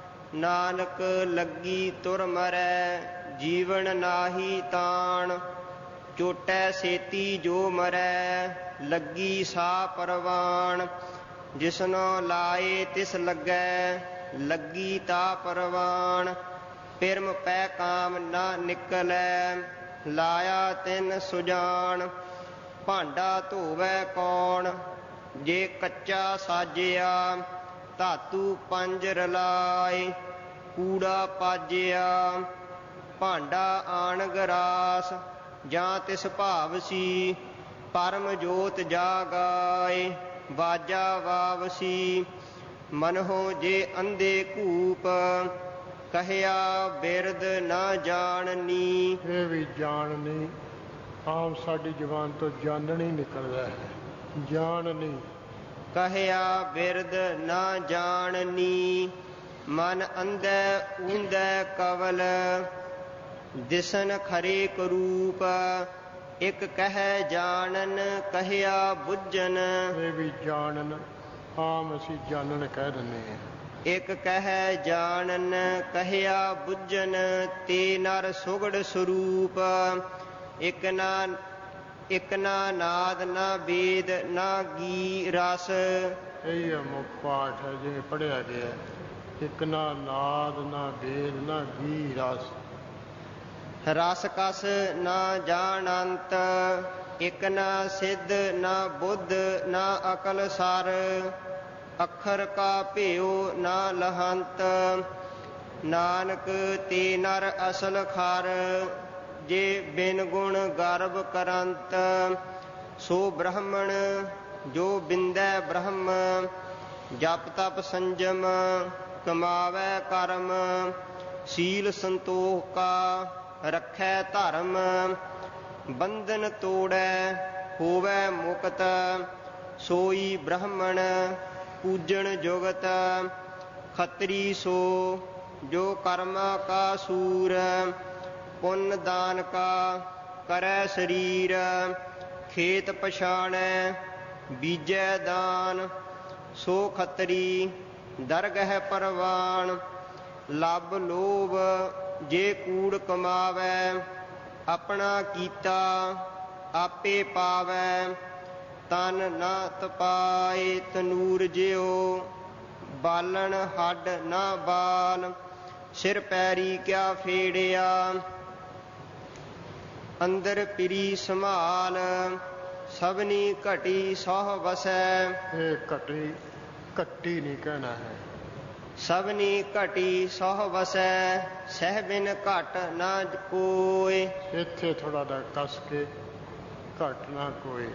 ਨਾਨਕ ਲੱਗੀ ਤੁਰ ਮਰੈ ਜੀਵਨ ਨਾਹੀ ਤਾਣ। ਚੋਟੈ ਸੇਤੀ ਜੋ ਮਰੈ ਲੱਗੀ ਸਾ ਪਰਵਾਣ। ਜਿਸਨੋ ਲਾਏ ਤਿਸ ਲੱਗੈ ਲੱਗੀ ਤਾ ਪਰਵਾਣ। ਪਿਰਮ ਪੈ ਕਾਮ ਨਾ ਨਿਕਲੈ ਲਾਇਆ ਤਿਨ ਸੁਜਾਨ। ਭਾਂਡਾ ਧੋਵੈ ਕੌਣ ਜੇ ਕੱਚਾ ਸਾਜਿਆ। ਧਾਤੂ ਪੰਜ ਰਲਾਏ ਕੂੜਾ ਪਾਜਿਆ। ਭਾਂਡਾ ਆਣ ਗਰਾਸ ਜਾਂ ਤਿਸ ਭਾਵਸੀ। ਪਰਮ ਜੋਤ ਜਾਗਾਏ ਬਾਜਾ ਵਾਵਸੀ। ਮਨਹੁ ਜੇ ਅੰਧੇ ਕੂਪ ਕਹਿਆ ਬਿਰਦ ਨਾ ਜਾਣਨੀ। ਇਹ ਵੀ ਜਾਣਨੀ ਆਮ ਸਾਡੀ ਜ਼ੁਬਾਨ ਤੋਂ ਜਾਣਨੀ ਨਿਕਲਦਾ ਹੈ। ਜਾਣਨੀ ਕਹਿਆ ਬਿਰਦ ਨਾ ਜਾਣਨੀ। ਮਨ ਅੰਧੈ ਊਂਧੈ ਕਵਲ ਦਿਸਨ ਖਰੇ ਕਰੂਪ। ਇਕ ਕਹਿ ਜਾਣਨ ਕਹਿਆ ਬੁੱਝਨ। ਇਹ ਵੀ ਜਾਣਨ ਆਮ ਅਸੀਂ ਜਾਣਨ ਕਹਿ ਦਿੰਦੇ ਹਾਂ। ਇਕ ਕਹਿ ਜਾਣਨ ਕਹਿਆ ਬੁੱਝਨ। ਤੇ ਨਰ ਸੁਗੜ ਸਰੂਪ। ਇਕ ਨਾ ਇਕ ਨਾ ਨਾਦ ਨਾ ਵੇਦ ਨਾ ਗੀ ਰਸ। ਇਹੀ ਹੈ ਮੁੱਖ ਪਾਠ ਹੈ ਜਿਵੇਂ ਪੜ੍ਹਿਆ ਗਿਆ। ਇਕ ਨਾ ਨਾਦ ਨਾ ਵੇਦ ਨਾ ਗੀ ਰਸ। ਰਸ ਕਸ ਨਾ ਜਾਣੰਤ। ਇਕ ਨਾ ਸਿੱਧ ਨਾ ਬੁੱਧ ਨਾ ਅਕਲ ਸਰ। ਅੱਖਰ ਕਾ ਭੇਉ ਨਾ ਲਹੰਤ। ਨਾਨਕ ਤੇ ਨਰ ਅਸਲ ਖਰ। ਜੇ ਬਿਨ ਗੁਣ ਗਰਭ ਕਰੰਤ। ਸੋ ਬ੍ਰਹਮਣ ਜੋ ਬਿੰਦੈ ਬ੍ਰਹਮ। ਜਪ ਤਪ ਸੰਜਮ ਕਮਾਵੈ ਕਰਮ। ਸੀਲ ਸੰਤੋਖ ਕਾ ਰੱਖੈ ਧਰਮ। ਬੰਧਨ ਤੋੜੈ ਹੋਵੈ ਮੁਕਤ। ਸੋਈ ਬ੍ਰਹਮਣ ਪੂਜਣ ਜੁਗਤ। ਖੱਤਰੀ ਸੋ ਜੋ ਕਰਮਾ ਕਾ ਸੂਰ। ਪੁੰਨ ਦਾਨ ਕਾ ਕਰੈ ਸਰੀਰ। ਖੇਤ ਪਛਾਣੈ ਬੀਜੈ ਦਾਨ। ਸੋ ਖੱਤਰੀ ਦਰਗਹਿ ਪਰਵਾਨ। ਲੱਭ ਲੋਭ ਜੇ ਕੂੜ ਕਮਾਵੈ। ਆਪਣਾ ਕੀਤਾ ਆਪੇ ਪਾਵੈ। ਤਨ ਨਾ ਤਪਾਏ ਤਨੂਰ ਜਿਉ। ਬਾਲਣ ਹੱਡ ਨਾ ਬਾਲ। ਸਿਰ ਪੈਰੀ ਕਿਆ ਫੇੜਿਆ। ਅੰਦਰ ਪਿਰੀ ਸੰਭਾਲ। ਸਭਨੀ ਘਟੀ ਸਹੁ ਵਸੈ। ਇਹ ਘਟੀ ਘੱਟੀ ਨਹੀਂ ਕਹਿਣਾ ਹੈ। ਸਭਨੀ ਘਟੀ ਸਹੁ ਵਸੈ। ਸਹਿ ਬਿਨ ਘਟ ਨਾ ਕੋਇ। ਇੱਥੇ ਥੋੜਾ ਜਿਹਾ ਕੱਸ ਕੇ ਘਟ ਨਾ ਕੋਈ।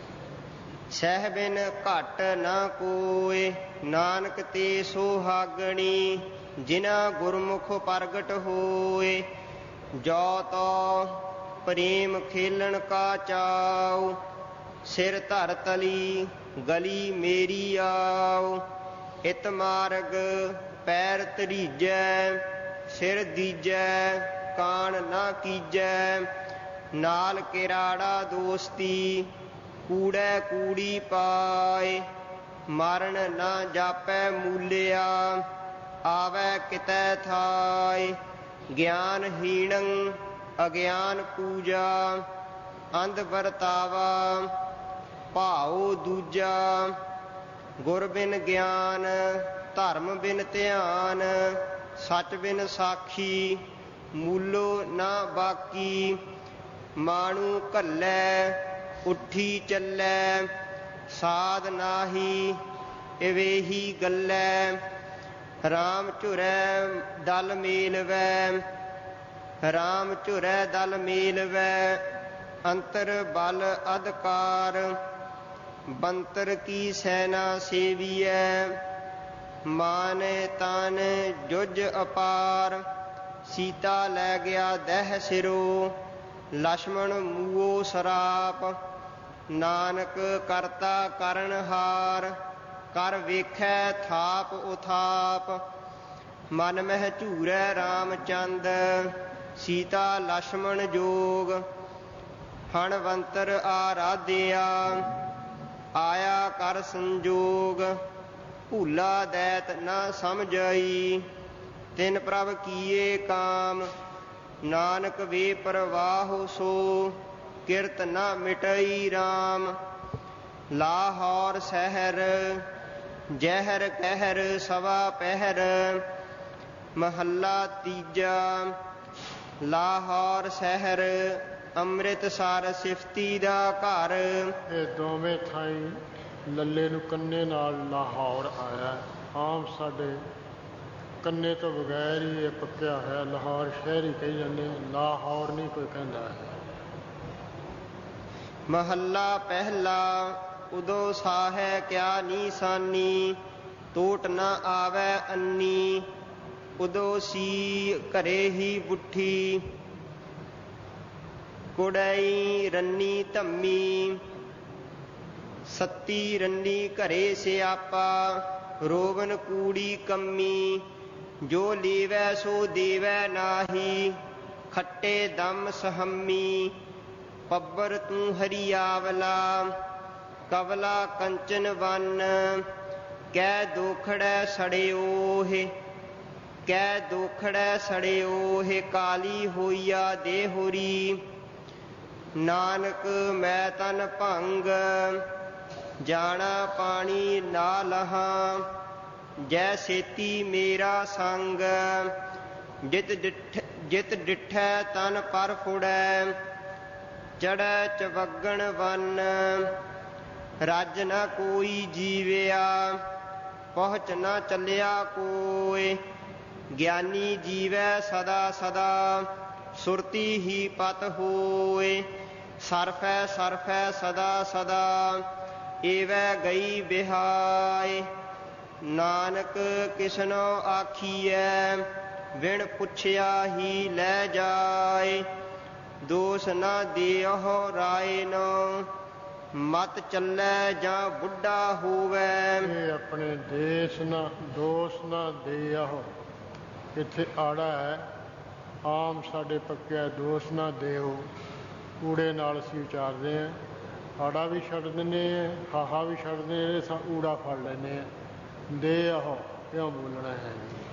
ਸਹਿ ਬਿਨ ਘਟ ਨਾ ਕੋਇ। ਨਾਨਕ ਤੇ ਸੁਹਾਗਣੀ। ਜਿਨਾ ਗੁਰਮੁਖ ਪ੍ਰਗਟ ਹੋਇ। ਜੋ ਤੋ ਪ੍ਰੇਮ ਖੇਲਣ ਕਾ ਚਾਉ। ਸਿਰ ਧਰ ਤਲੀ ਗਲੀ ਮੇਰੀ ਆਉ। ਇਤ ਮਾਰਗ ਪੈਰ ਧਰੀਜੈ। ਸਿਰ ਦੀਜੈ ਕਾਣ ਨਾ ਕੀਜੈ। ਨਾਲ ਕਿਰਾੜਾ ਦੋਸਤੀ ਕੂੜੈ ਕੂੜੀ ਪਾਏ। ਮਰਨ ਨਾ ਜਾਪੈ ਮੂਲਿਆ। ਆਵੈ ਕਿਤੈ ਥਾਇ। ਗਿਆਨ ਹੀਣੰ ਅਗਿਆਨ ਪੂਜਾ। ਅੰਧ ਵਰਤਾਵਾ ਭਾਉ ਦੂਜਾ। ਗੁਰ ਬਿਨ ਗਿਆਨ ਧਰਮ ਬਿਨ ਧਿਆਨ। ਸਚ ਬਿਨ ਸਾਖੀ ਮੂਲੋ ਨਾ ਬਾਕੀ। ਮਾਣੂ ਘੱਲੈ ਉੱਠੀ ਚੱਲੈ। ਸਾਧ ਨਾਹੀ ਇਵੇਹੀ ਗੱਲੈ। ਰਾਮ ਝੁਰੈ ਦਲ ਮੇਲਵੈ। ਰਾਮ ਝੁਰੈ ਦਲ ਮੇਲਵੈ। ਅੰਤਰ ਬਲ ਅਧਕਾਰ। ਬੰਤਰ ਕੀ ਸੈਨਾ ਸੇਵੀਐ। ਮਾਨੈ ਤਾਨੈ ਜੁਝ ਅਪਾਰ। ਸੀਤਾ ਲੈ ਗਿਆ ਦਹਿ ਸਿਰੋ। ਲਛਮਣ ਮੂਓ ਸਰਾਪ। ਨਾਨਕ ਕਰਤਾ ਕਰਨਹਾਰ। ਕਰ ਵੇਖੈ ਥਾਪ ਉਥਾਪ। ਮਨ ਮਹਿ ਝੂਰੈ ਰਾਮਚੰਦ। ਸੀਤਾ ਲਛਮਣ ਜੋਗ। ਹਣਵੰਤਰ ਆਰਾਧਿਆ। ਆਇਆ ਕਰ ਸੰਜੋਗ। ਭੂਲਾ ਦੈਤ ਨਾ ਸਮਝਈ। ਤਿਨ ਪ੍ਰਭ ਕੀਏ ਕਾਮ। ਨਾਨਕ ਵੇ ਪ੍ਰਵਾਹੁ ਸੋ। ਕਿਰਤ ਨਾ ਮਿਟਈ ਰਾਮ। ਲਾਹੌਰ ਸ਼ਹਿਰ ਜ਼ਹਿਰ ਕਹਿਰ ਸਵਾ ਪਹਿਰ। ਮਹੱਲਾ ਤੀਜਾ। ਲਾਹੌਰ ਸ਼ਹਿਰ ਅੰਮ੍ਰਿਤਸਰ ਸਿਫਤੀ ਦਾ ਘਰ। ਇਹ ਦੋਵੇਂ ਥਾਈਂ ਲੱਲੇ ਨੂੰ ਕੰਨੇ ਨਾਲ ਲਾਹੌਰ ਆਇਆ। ਆਮ ਸਾਡੇ ਕੰਨੇ ਤੋਂ ਬਗੈਰ ਹੀ ਇਹ ਪੱਕਿਆ ਹੋਇਆ ਲਾਹੌਰ ਸ਼ਹਿਰ ਹੀ ਕਹੀ ਜਾਂਦੇ। ਲਾਹੌਰ ਨਹੀਂ ਕੋਈ ਕਹਿੰਦਾ ਹੈ। ਮਹੱਲਾ ਪਹਿਲਾ। ਉਦੋ ਸਾਹੈ ਕਿਆ ਨੀਸਾਨੀ। ਟੋਟ ਨਾ ਆਵੈ ਅੰਨੀ। ਉਦੋ ਸੀ ਘਰੇ ਹੀ ਬੁੱਠੀ। ਕੁੜਈ ਰੰਨੀ ਧੰਮੀ। ਸੱਤੀ ਰੰਨੀ ਘਰੇ ਸਿਆਪਾ ਰੋਵਨ ਕੂੜੀ ਕੰਮੀ ਜੋ ਲੀਵੈ ਸੋ ਦੇਵੈ ਨਾਹੀ ਖੱਟੇ ਦਮ ਸਹੰਮੀ ਪੱਬਰ ਤੂੰ ਹਰੀਆਵਲਾ ਕਵਲਾ ਕੰਚਨ ਵਨ ਕੈ ਦੋਖੜੈ ਸੜਿਓਹਿ ਕੈ ਦੋਖੜੈ ਸੜਿਓਹਿ ਕਾਲੀ ਹੋਈਆ ਦੇਹੁਰੀ ਨਾਨਕ ਮੈਂ ਤਨ ਭੰਗ ਜਾਣਾ ਪਾਣੀ ਨਾ ਲਹਾਂ ਜੈ ਸੇਤੀ ਮੇਰਾ ਸੰਗ ਜਿਤ ਡਿਠ ਜਿਤ ਡਿਠੈ ਤਨ ਪਰ ਫੁੜੈ ਚੜੈ ਚਵਗਣ ਵਨ ਰੱਜ ਨਾ ਕੋਈ ਜੀਵਿਆ ਪਹੁੰਚ ਨਾ ਚੱਲਿਆ ਕੋਇ ਗਿਆਨੀ ਜੀਵੈ ਸਦਾ ਸਦਾ ਸੁਰਤੀ ਹੀ ਪਤ ਹੋਇ ਸਰਫੈ ਸਰਫੈ ਸਦਾ ਸਦਾ ਏਵੈ ਗਈ ਬਿਹਾਇ ਨਾਨਕ ਕਿਸਨੋ ਆਖੀਐ ਵਿਣ ਪੁੱਛਿਆ ਹੀ ਲੈ ਜਾਏ ਦੋਸ ਨਾ ਦਿਓ ਰਾਇਨੋ ਮਤ ਚੱਲੈ ਜਾਂ ਬੁੱਢਾ ਹੋਵੇ ਇਹ ਆਪਣੇ ਦੇਸ ਨਾ ਦੋਸ ਨਾ ਦੇਓ ਇੱਥੇ ਆੜਾ ਹੈ ਆਮ ਸਾਡੇ ਪੱਕਿਆ ਦੋਸ ਨਾ ਦਿਓ ਊੜੇ ਨਾਲ ਅਸੀਂ ਵਿਚਾਰਦੇ ਹਾਂ ਆੜਾ ਵੀ ਛੱਡ ਦਿੰਦੇ ਹਾਂ ਹਾਹਾ ਵੀ ਛੱਡਦੇ ਹਾਂ ਸਾ ਊੜਾ ਫੜ ਲੈਂਦੇ ਹਾਂ ਦੇ ਆਹੋ ਕਿਉਂ ਬੋਲਣਾ ਹੈ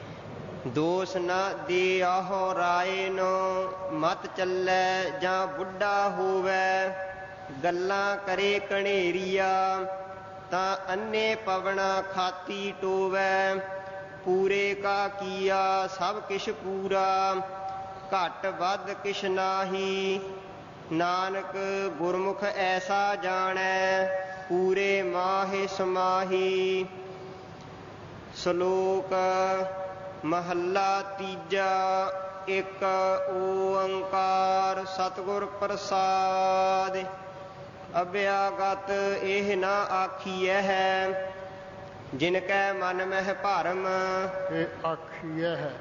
ਦੋਸ ਨਾ ਦਿਓ ਰਾਇਨੋ ਮਤ ਚੱਲੈ ਜਾਂ ਬੁੱਢਾ ਹੋਵੇ ਗੱਲਾਂ ਕਰੇ ਕਣੇਰੀਆ ਤਾਂ ਅੰਨੇ ਪਵਣਾ ਖਾਤੀ ਟੋਵੈ ਪੂਰੇ ਕਾ ਕੀਆ ਸਭ ਕਿਛ ਪੂਰਾ ਘੱਟ ਵੱਧ ਕਿਛ ਨਾਹੀ ਨਾਨਕ ਗੁਰਮੁਖ ਐਸਾ ਜਾਣੈ ਪੂਰੇ ਮਾਹਿ ਸਮਾਹੀ ਸ਼ਲੋਕ ਮਹੱਲਾ ਤੀਜਾ ਇੱਕ ਓੰਕਾਰ ਸਤਿਗੁਰ ਪ੍ਰਸਾਦਿ ਅਭਿਆਗਤ ਇਹ ਨਾ ਆਖੀਐ ਹੈ ਜਿਨ ਕੈ ਮਨ ਮਹਿ ਭਰਮ ਇਹ ਆਖੀਐ ਹੈ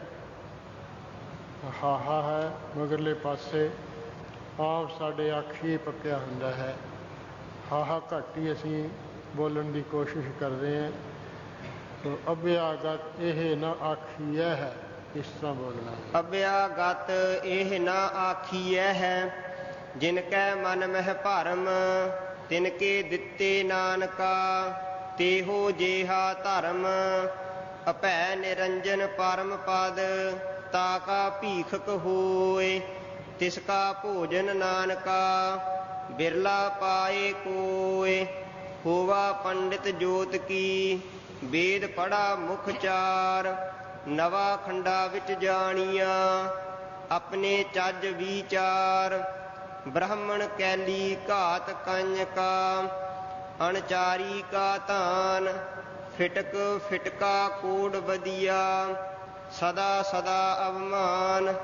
ਹਾਹਾ ਹੈ ਮਗਰਲੇ ਪਾਸੇ ਆਪ ਸਾਡੇ ਆਖੀ ਪੱਕਿਆ ਹੁੰਦਾ ਹੈ ਹਾਹਾ ਘੱਟ ਹੀ ਅਸੀਂ ਬੋਲਣ ਦੀ ਕੋਸ਼ਿਸ਼ ਕਰਦੇ ਹਾਂ ਤੋ ਅਭਿਆਗਤ ਇਹ ਨਾ ਆਖੀਐ ਹੈ ਇਸ ਤਰ੍ਹਾਂ ਬੋਲਣਾ ਅਭਿਆਗਤ ਇਹ ਨਾ ਆਖੀਐ ਹੈ ਜਿਨ ਕੈ ਮਨ ਮਹਿ ਭਰਮ ਤਿਨ ਕੇ ਦਿੱਤੇ ਨਾਨਕਾ ਤੇਹੋ ਜੇਹਾ ਧਰਮ ਅਭੈ ਨਿਰੰਜਨ ਪਰਮ ਪਦ ਤਾ ਕਾ ਭੀਖਕ ਹੋਏ ਤਿਸ ਕਾ ਭੋਜਨ ਨਾਨਕਾ ਬਿਰਲਾ ਪਾਏ ਕੋਏ ਹੋਵਾ ਪੰਡਿਤ ਜੋਤ ਕੀ ਵੇਦ ਪੜਾ ਮੁਖ ਚਾਰ ਨਵਾ ਖੰਡਾ ਵਿੱਚ ਜਾਣੀਆਂ ਆਪਣੇ ਚੱਜ ਵਿਚਾਰ ਬ੍ਰਾਹਮਣ ਕੈਲੀ ਘਾਤ ਕੰਜਕਾ ਅਣਚਾਰੀ ਕਾ ਧਾਨ ਫਿਟਕ ਫਿਟਕਾ ਕੋਡ ਬਦੀਆ ਸਦਾ ਸਦਾ ਅਵਮਾਨ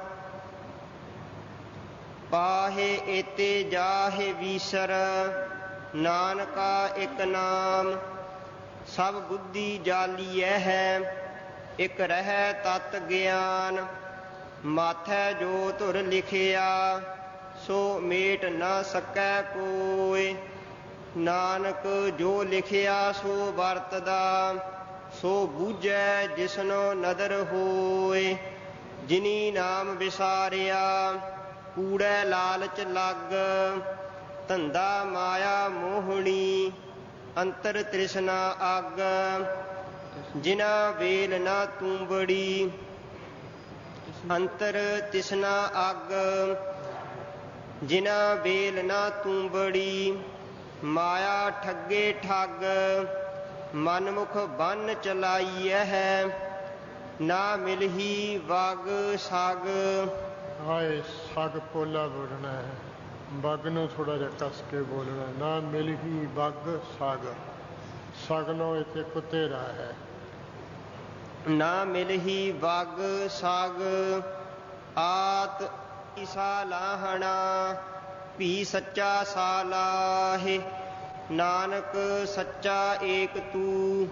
ਪਾਹੇ ਏਤੇ ਜਾਹੇ ਵੀਸਰ ਨਾਨਕਾ ਇੱਕ ਨਾਮ ਸਭ ਬੁੱਧੀ ਜਾਲੀਐ ਹੈ ਇੱਕ ਰਹਿ ਤਤ ਗਿਆਨ ਮਾਥੈ ਜੋ ਧੁਰ ਲਿਖਿਆ ਸੋ ਮੇਟ ਨਾ ਸਕੈ ਕੋਇ ਨਾਨਕ ਜੋ ਲਿਖਿਆ ਸੋ ਵਰਤਦਾ ਸੋ ਬੂਝੈ ਜਿਸਨੋ ਨਦਰ ਹੋਏ ਜਿਨੀ ਨਾਮ ਵਿਸਾਰਿਆ ਕੂੜੈ ਲਾਲਚ ਲੱਗ ਧੰਦਾ ਮਾਇਆ ਮੋਹਣੀ ਅੰਤਰ ਤ੍ਰਿਸ਼ਨਾ ਅੱਗ ਜਿਨਾ ਵੇਲ ਨਾ ਤੂੰਬੜੀ ਅੰਤਰ ਤ੍ਰਿਸ਼ਨਾ ਅੱਗ ਜਿਨਾ ਵੇਲ ਨਾ ਤੂੰਬੜੀ ਮਾਇਆ ਠੱਗੇ ਠੱਗ ਮਨਮੁਖ ਬੰਨ ਚਲਾਈਐ ਹੈ ਨਾ ਮਿਲਹੀ ਵਗ ਸਗ ਹਾਏ ਸਗ ਪੋਲਾ ਬੋਲਣਾ ਹੈ ਬੱਗ ਨੂੰ ਥੋੜਾ ਜਿਹਾ ਕੱਸ ਕੇ ਬੋਲਣਾ ਨਾ ਮਿਲਹੀ ਬੱਗ ਸਗ ਸਗ ਨੂੰ ਇੱਥੇ ਕੁਤੇਰਾ ਹੈ ਨਾ ਮਿਲਹੀ ਵਗ ਸਗ ਆਤ ਇਸਾ ਲਾਹਣਾ ਭੀ ਸੱਚਾ ਸਾਲਾਹੇ ਨਾਨਕ ਸੱਚਾ ਏਕ ਤੂ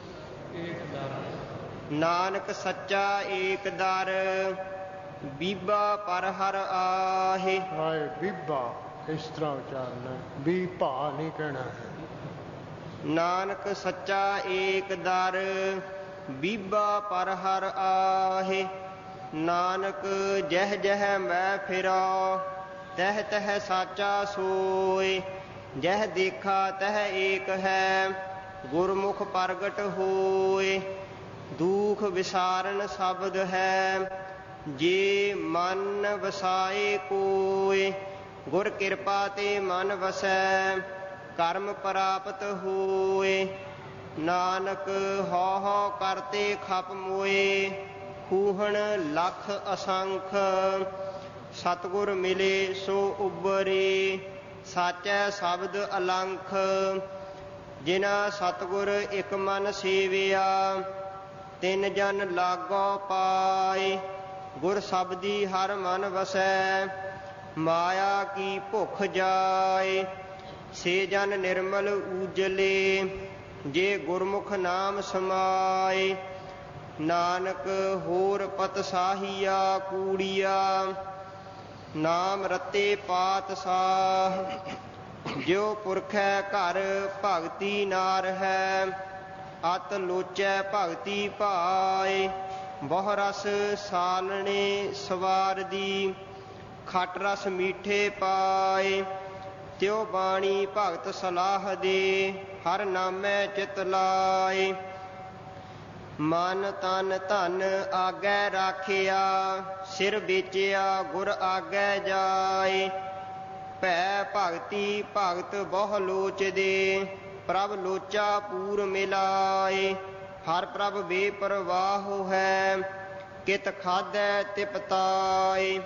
ਨਾਨਕ ਸੱਚਾ ਏਕ ਦਰ ਬੀਬਾ ਪਰ ਹਰ ਆਹੇ ਹਾਏ ਬੀਬਾ ਇਸ ਤਰ੍ਹਾਂ ਉਚਾਰਨਾ ਬੀ ਭਾ ਨਹੀਂ ਕਹਿਣਾ ਨਾਨਕ ਸੱਚਾ ਏਕ ਦਰ, ਬੀਬਾ ਪਰ ਹਰ ਆਹੇ। ਨਾਨਕ ਜਹ ਜਹ ਮੈਂ ਫਿਰਾ, ਤਹ ਤਹ ਸਾਚਾ ਸੋਏ। ਜਹ ਦੇਖਾ ਤਹ ਏਕ ਹੈ, ਗੁਰਮੁਖ ਪ੍ਰਗਟ ਹੋਏ। ਦੁਖ ਵਿਸਾਰਨ ਸ਼ਬਦ ਹੈ, ਜੇ ਮਨ ਵਸਾਏ ਕੋਏ। ਗੁਰ ਕਿਰਪਾ ਤੇ ਮਨ ਵਸੈ, ਕਰਮ ਪ੍ਰਾਪਤ ਹੋਏ। ਨਾਨਕ ਹਉ ਹਉ ਕਰਤੇ ਖਪ ਮੋਏ, ਖੂਹਣ ਲਖ ਅਸੰਖ। ਸਤਿਗੁਰ ਮਿਲੇ ਸੋ ਉਬਰੇ, ਸਾਚੈ ਸ਼ਬਦ ਅਲੰਖ। ਜਿਨਾ ਸਤਿਗੁਰ ਇਕ ਮਨ ਸੇਵਿਆ, ਤਿਨ ਜਨ ਲਾਗੋ ਪਾਏ। ਗੁਰ ਸ਼ਬਦੀ ਹਰ ਮਨ ਵਸੈ, ਮਾਇਆ ਕੀ ਭੁਖ ਜਾਏ। ਸੇ ਜਨ ਨਿਰਮਲ ਊਜਲੇ, ਜੇ ਗੁਰਮੁਖ ਨਾਮ ਸਮਾਏ। ਨਾਨਕ ਹੋਰ ਪਤਸਾਹੀਆ ਕੂੜੀਆ, ਨਾਮ ਰਤੇ ਪਾਤਸ਼ਾਹ। ਜਿਉ ਪੁਰਖੈ ਘਰ ਭਗਤੀ ਨਾਰ ਹੈ, ਅਤ ਲੋਚੈ ਭਗਤੀ ਭਾਏ। ਬਹੁ ਰਸ ਸਾਲਣੇ ਸਵਾਰ ਦੀ, ਖਟ ਰਸ ਮੀਠੇ ਪਾਏ। ਤਿਉ ਬਾਣੀ ਭਗਤ ਸਲਾਹ ਦੇ, ਹਰ ਨਾਮੈ ਚਿਤ ਲਾਏ। ਮਨ ਤਨ ਧਨ ਆਗੈ ਰਾਖਿਆ, ਸਿਰ ਵੇਚਿਆ ਗੁਰ ਆਗੈ ਜਾਏ। ਭੈ ਭਗਤੀ ਭਗਤ ਬਹੁ ਲੋਚਦੇ, ਪ੍ਰਭ ਲੋਚਾ ਪੂਰ ਮਿਲਾਏ। ਹਰ ਪ੍ਰਭ ਬੇਪਰਵਾਹ ਹੈ, ਕਿਤ ਖਾਧੈ ਤਿਪਤਾਏ।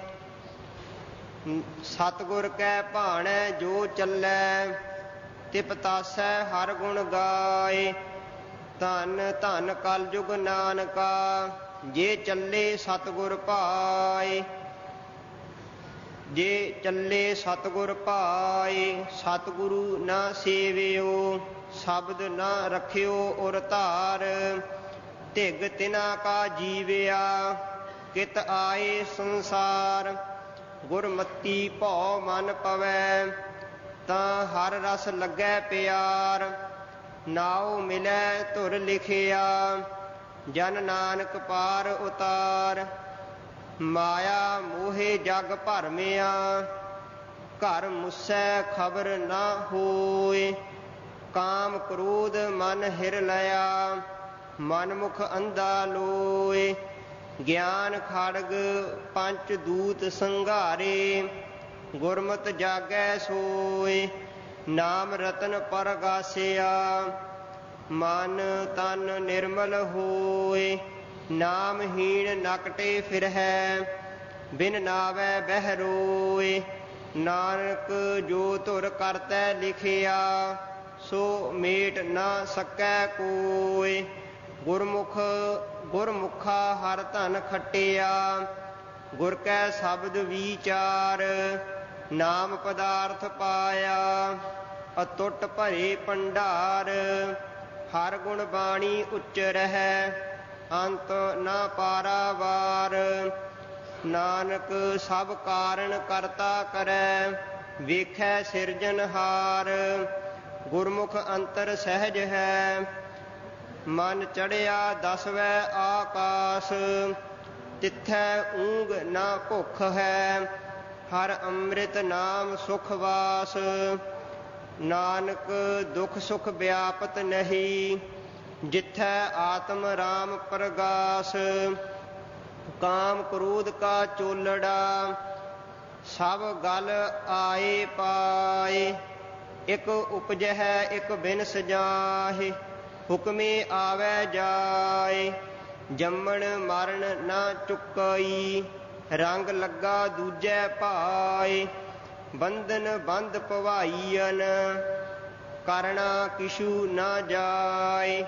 ਸਤਿਗੁਰ ਕੈ ਭਾਣੈ ਜੋ ਚੱਲੈ, ਤਿਪਤਾਸੈ ਹਰ ਗੁਣ ਗਾਏ। ਧੰਨ ਧੰਨ ਕਲਯੁਗ ਨਾਨਕਾ, ਜੇ ਚੱਲੇ ਸਤਿਗੁਰ ਭਾਏ। ਜੇ ਚੱਲੇ ਸਤਿਗੁਰ ਭਾਏ, ਸਤਿਗੁਰੂ ਨਾ ਸੇਵਿਓ, ਸ਼ਬਦ ਨਾ ਰੱਖਿਓ ਉਰ ਧਾਰ। ਧਿਗ ਤਿਨਾ ਕਾ ਜੀਵਿਆ, ਕਿਤ ਆਏ ਸੰਸਾਰ। ਗੁਰਮਤੀ ਭਉ ਮਨ ਪਵੈ, ਤਾਂ ਹਰ ਰਸ ਲੱਗੈ ਪਿਆਰ। ਨਾਉ ਮਿਲੈ ਧੁਰ ਲਿਖਿਆ, ਜਨ ਨਾਨਕ ਪਾਰ ਉਤਾਰ। ਮਾਇਆ ਮੋਹਿ ਜਗ ਭਰਮਿਆ, ਘਰ ਮੁਸੈ ਖਬਰ ਨਾ ਹੋਏ। ਕਾਮ ਕ੍ਰੋਧ ਮਨ ਹਿਰ ਲਿਆ, ਮਨ ਮੁਖ ਅੰਧਾ ਲੋਏ। ਗਿਆਨ ਖੜਗ ਪੰਚ ਦੂਤ ਸੰਘਾਰੇ, ਗੁਰਮਤਿ ਜਾਗੈ ਸੋਏ। ਨਾਮ ਰਤਨ ਪਰਗਾਸਿਆ, ਮਨ ਤਨ ਨਿਰਮਲ ਹੋਏ। ਨਾਮਹੀਣ ਨਕਟੇ ਫਿਰਹਿ, ਬਿਨ ਨਾਵੈ ਬਹਿ ਰੋਏ। ਨਾਨਕ ਜੋ ਧੁਰ ਕਰਤੈ ਲਿਖਿਆ, ਸੋ ਮੇਟ ਨਾ ਸਕੈ ਕੋਇ। ਗੁਰਮੁਖ ਗੁਰਮੁਖਾ ਹਰ ਧਨ ਖਟਿਆ, ਗੁਰ ਕੈ ਸ਼ਬਦ ਵਿਚਾਰ। ਨਾਮ ਪਦਾਰਥ ਪਾਇਆ, ਅਤੁੱਟ ਭਰੇ ਭੰਡਾਰ। ਹਰ ਗੁਣ ਬਾਣੀ ਉਚਰਹਿ, ਅੰਤ ਨਾ ਪਾਰਾਵਾਰ। ਨਾਨਕ ਸਭ ਕਾਰਣ ਕਰਤਾ ਕਰੈ, ਵੇਖੈ ਸਿਰਜਨਹਾਰ। ਗੁਰਮੁਖ ਅੰਤਰ ਸਹਿਜ ਹੈ, ਮਨ ਚੜਿਆ ਦਸਵੈ ਆਕਾਸ। ਤਿੱਥੈ ਊਂਘ ਨਾ ਭੁੱਖ ਹੈ, ਹਰ ਅੰਮ੍ਰਿਤ ਨਾਮ ਸੁਖ ਵਾਸ। ਨਾਨਕ ਦੁਖ ਸੁਖ ਵਿਆਪਤ ਨਹੀਂ, ਜਿਥੈ ਆਤਮ ਰਾਮ ਪ੍ਰਗਾਸ। ਕਾਮ ਕ੍ਰੋਧ ਕਾ ਚੋਲੜਾ, ਸਭ ਗਲ ਆਏ ਪਾਏ। ਇਕ ਉਪਜਹਿ ਇਕ ਬਿਨਸ ਜਾਹਿ, ਹੁਕਮੇ ਆਵੈ ਜਾਏ। ਜੰਮਣ ਮਰਨ ਨਾ ਚੁਕਈ, ਰੰਗ ਲੱਗਾ ਦੂਜੈ ਭਾਏ। ਬੰਧਨ ਬੰਧ ਭਵਾਈਅਨ, ਕਰਣਾ ਕਿਛੂ ਨਾ ਜਾਏ।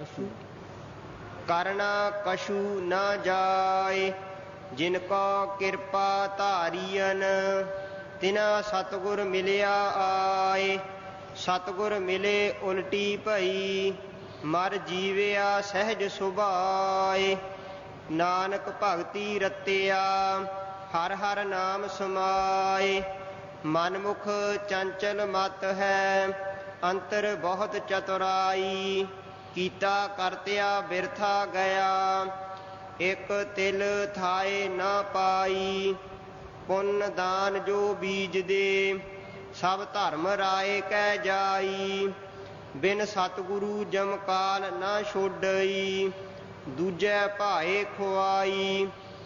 ਕਰਣਾ ਕਛੂ ਨਾ ਜਾਏ। ਜਿਨ ਕੋ ਕਿਰਪਾ ਧਾਰੀਅਨ, ਤਿਨਾ ਸਤਿਗੁਰ ਮਿਲਿਆ ਆਏ। ਸਤਿਗੁਰ ਮਿਲੇ ਉਲਟੀ ਭਈ, ਮਰ ਜੀਵਿਆ ਸਹਿਜ ਸੁਭਾਏ। ਨਾਨਕ ਭਗਤੀ ਰਤਿਆ, ਹਰ ਹਰ ਨਾਮ ਸਮਾਏ। ਮਨਮੁਖ ਚੰਚਲ ਮਤ ਹੈ, ਅੰਤਰ ਬਹੁਤ ਚਤੁਰਾਈ, ਕੀਤਾ ਕਰਤਿਆ ਬਿਰਥਾ ਗਿਆ। ਇੱਕ ਤਿਲ ਥਾਏ ਨਾ ਪਾਈ, ਪੁੰਨ ਦਾਨ ਜੋ ਬੀਜ ਦੇ, ਸਭ ਧਰਮ ਰਾਏ ਕਹਿ ਜਾਈ। ਬਿਨ ਸਤਿਗੁਰੂ ਜਮਕਾਲ ਨਾ ਛੋਡਈ, ਦੂਜੈ ਭਾਏ ਖੁਆਈ।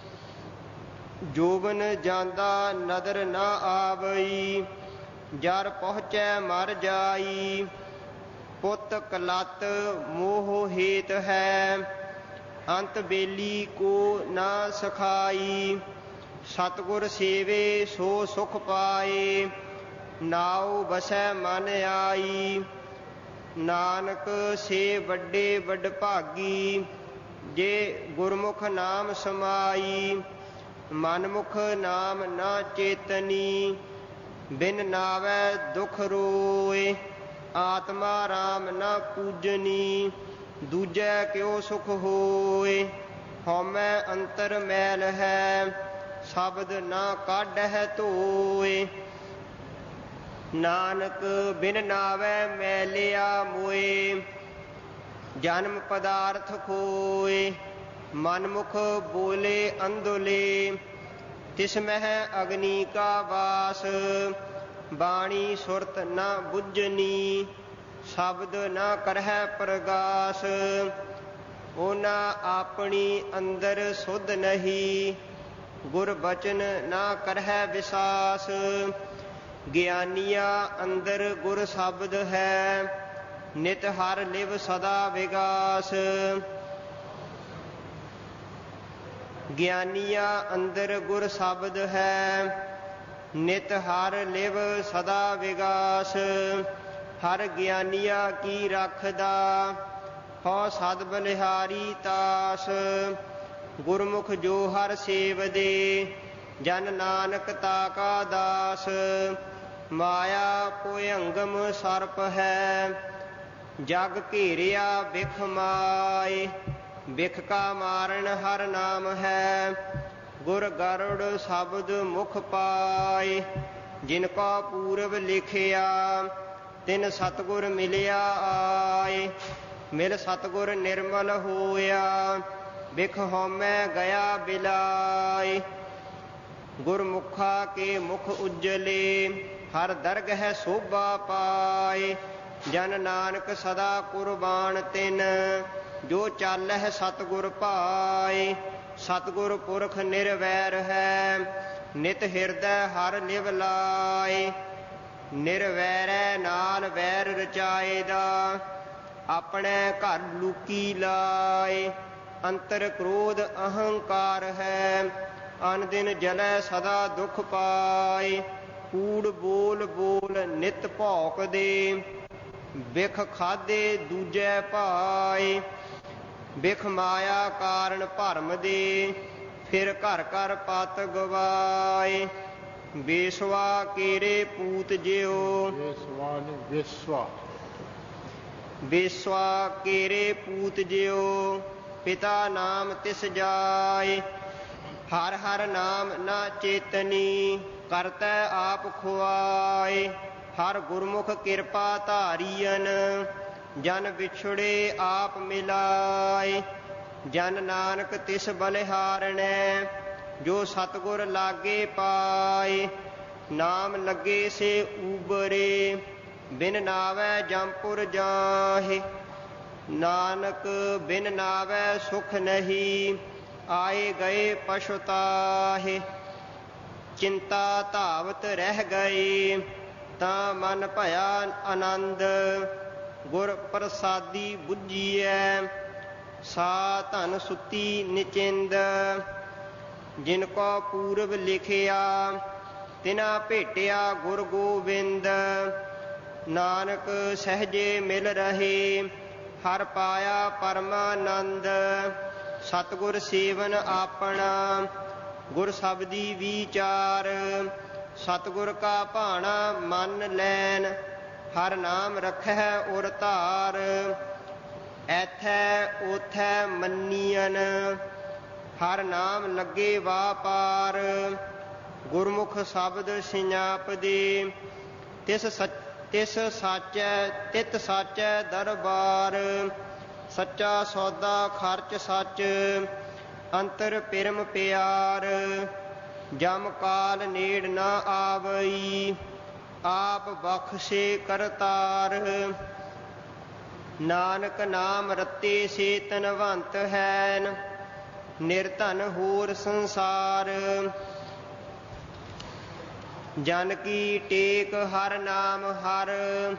ਜੋਬਨ ਜਾਂਦਾ ਨਦਰ ਨਾ ਆਵਈ, ਜਰ ਪਹੁੰਚੈ ਮਰ ਜਾਈ। ਪੁੱਤ ਕਲਤ ਮੋਹ ਹੇਤ ਹੈ, ਅੰਤ ਬੇਲੀ ਕੋ ਨਾ ਸਖਾਈ। ਸਤਿਗੁਰ ਸੇਵੇ ਸੋ ਸੁਖ ਪਾਏ, ਨਾਉ ਵਸੈ ਮਨ ਆਈ। ਨਾਨਕ ਸੇ ਵੱਡੇ ਵਡਭਾਗੀ, ਜੇ ਗੁਰਮੁਖ ਨਾਮ ਸਮਾਈ। ਮਨਮੁਖ ਨਾਮ ਨਾ ਚੇਤਨੀ, ਬਿਨ ਨਾਵੈ ਦੁਖ ਰੋਏ। ਆਤਮਾ ਰਾਮ ਨਾ ਪੂਜਨੀ, ਦੂਜੈ ਕਿਉ ਸੁਖ ਹੋਏ। ਹਉਮੈ ਅੰਤਰ ਮੈਲ ਹੈ, ਸ਼ਬਦ ਨਾ ਕਾਢਹਿ ਧੋਏ। ਨਾਨਕ ਬਿਨ ਨਾਵੈ ਮੈਲਿਆ ਮੋਏ, ਜਨਮ ਪਦਾਰਥ ਖੋਏ। ਮਨਮੁਖ ਬੋਲੇ ਅੰਧੁਲੇ, ਤਿਸ ਮਹਿ ਅਗਨੀ ਕਾ ਵਾਸ। ਬਾਣੀ ਸੁਰਤ ਨਾ ਬੁੱਝਨੀ, ਸ਼ਬਦ ਨਾ ਕਰਹਿ ਪ੍ਰਗਾਸ। ਉਹਨਾਂ ਆਪਣੀ ਅੰਦਰ ਸੁਧ ਨਹੀਂ, ਗੁਰ ਬਚਨ ਨਾ ਕਰਹਿ ਵਿਸਾਸ। ਗਿਆਨੀਆਂ ਅੰਦਰ ਗੁਰ ਸ਼ਬਦ ਹੈ, ਨਿਤ ਹਰ ਲਿਵ ਸਦਾ ਵਿਗਾਸ। ਗਿਆਨੀਆਂ ਅੰਦਰ ਗੁਰ ਸ਼ਬਦ ਹੈ, ਨਿਤ ਹਰ ਲਿਵ ਸਦਾ ਵਿਗਾਸ। ਹਰ ਗਿਆਨੀਆਂ ਕੀ ਰੱਖਦਾ, ਹਉ ਸਦ ਬਲਿਹਾਰੀ ਤਾਸ। ਗੁਰਮੁਖ ਜੋ ਹਰ ਸੇਵਦੇ, ਜਨ ਨਾਨਕ ਤਾ ਕਾ ਦਾਸ। ਮਾਇਆ ਭੁਯੰਗਮ ਸਰਪ ਹੈ, ਜਗ ਘੇਰਿਆ ਬਿਖ ਮਾਏ। ਬਿਖ ਕਾ ਮਾਰਨ ਹਰ ਨਾਮ ਹੈ, ਗੁਰ ਗਰੁੜ ਸ਼ਬਦ ਮੁਖ ਪਾਏ। ਜਿਨ ਕੋ ਪੂਰਬ ਲਿਖਿਆ, ਤਿਨ ਸਤਿਗੁਰ ਮਿਲਿਆ ਆਏ। ਮਿਲ ਸਤਿਗੁਰ ਨਿਰਮਲ ਹੋਇਆ, ਬਿਖ ਹਉਮੈ ਗਿਆ ਬਿਲਾਏ। ਗੁਰਮੁਖਾ ਕੇ ਮੁਖ ਉਜਲੇ, ਹਰ ਦਰਗਹਿ ਸੋਭਾ ਪਾਏ। ਜਨ ਨਾਨਕ ਸਦਾ ਕੁਰਬਾਨ ਤਿਨ, ਜੋ ਚਾਲਹਿ ਸਤਿਗੁਰ ਭਾਏ। ਸਤਿਗੁਰ ਪੁਰਖ ਨਿਰਵੈਰ ਹੈ, ਨਿਤ ਹਿਰਦੈ ਹਰ ਲਿਵ ਲਾਏ। ਨਿਰਵੈਰੈ ਨਾਲ ਵੈਰ ਰਚਾਏ ਦਾ, ਆਪਣੇ ਘਰ ਲੂਕੀ ਲਾਏ। ਅੰਤਰ ਕ੍ਰੋਧ ਅਹੰਕਾਰ ਹੈ, ਅਨ ਦਿਨ ਜਲੈ ਸਦਾ ਦੁਖ ਪਾਏ। ਕੂੜ ਬੋਲ ਬੋਲ ਨਿਤ ਭੌਂਕਦੇ, ਬਿਖ ਖਾਧੇ ਦੂਜੈ ਭਾਏ। ਬਿਖ ਮਾਇਆ ਕਾਰਨ ਭਰਮ ਦੇ, ਫਿਰ ਘਰ ਘਰ ਪਤ ਗਵਾਏ। ਬੇਸਵਾ ਕੇਰੇ ਪੂਤ ਜਿਉ, ਬੇਸਵਾ ਬੇਸਵਾ ਕੇਰੇ ਪੂਤ ਜਿਉ, ਪਿਤਾ ਨਾਮ ਤਿਸ ਜਾਏ। ਹਰ ਹਰ ਨਾਮ ਨਾ ਚੇਤਨੀ, ਕਰਤੈ ਆਪ ਖੁਆਏ। ਹਰ ਗੁਰਮੁਖ ਕਿਰਪਾ ਧਾਰੀਅਨ, ਜਨ ਵਿਛੜੇ ਆਪ ਮਿਲਾਏ। ਜਨ ਨਾਨਕ ਤਿਸ ਬਲਿਹਾਰਣੈ, ਜੋ ਸਤਿਗੁਰ ਲਾਗੇ ਪਾਏ। ਨਾਮ ਲੱਗੇ ਸੇ ਊਬਰੇ, ਬਿਨ ਨਾਵੈ ਜੰਪੁਰ ਜਾਹੇ। ਨਾਨਕ ਬਿਨ ਨਾਵੈ ਸੁਖ ਨਹੀਂ, ਆਏ ਗਏ ਪਛੁਤਾਹੇ। ਚਿੰਤਾ ਧਾਵਤ ਰਹਿ ਗਈ, ਤਾਂ ਮਨ ਭਇਆ ਆਨੰਦ। ਗੁਰ ਪ੍ਰਸਾਦੀ ਬੁੱਝੀਐ, ਸਾ ਧਨ ਸੁੱਤੀ ਨਿਚਿੰਦ। ਜਿਨ ਕੋ ਪੂਰਬ ਲਿਖਿਆ, ਤਿਨਾ ਭੇਟਿਆ ਗੁਰ ਗੋਬਿੰਦ। ਨਾਨਕ ਸਹਿਜੇ ਮਿਲ ਰਹੇ, ਹਰ ਪਾਇਆ ਪਰਮਾਨੰਦ। ਸਤਿਗੁਰ ਸੇਵਨ ਆਪਣਾ, ਗੁਰ ਸ਼ਬਦੀ ਵਿਚਾਰ। ਸਤਿਗੁਰ ਕਾ ਭਾਣਾ ਮੰਨ ਲੈਨ, ਹਰ ਨਾਮ ਰਖੈ ਉਰ ਧਾਰ। ਐਥੈ ਓਥੈ ਮੰਨੀਅਨ, ਹਰ ਨਾਮ ਲੱਗੇ ਵਾਪਾਰ। ਗੁਰਮੁਖ ਸ਼ਬਦ ਸਿਆਪਦੇ, ਤਿਸ ਤਿਸ ਸਾਚੈ ਤਿਤ ਸਾਚੈ ਦਰਬਾਰ। ਸੱਚਾ ਸੌਦਾ ਖਰਚ ਸੱਚ ਅੰਤਰ ਪਿਰਮ ਪਿਆਰ। ਜਮ ਕਾਲ ਨੇੜ ਨਾ ਆਵਈ ਆਪ ਬਖਸ਼ੇ ਕਰਤਾਰ। ਨਾਨਕ ਨਾਮ ਰਤੇ ਸੇ ਧਨਵੰਤ ਹੈਨ ਨਿਰਧਨ ਹੋਰ ਸੰਸਾਰ। ਜਨ ਕੀ ਟੇਕ ਹਰ ਨਾਮ ਹਰ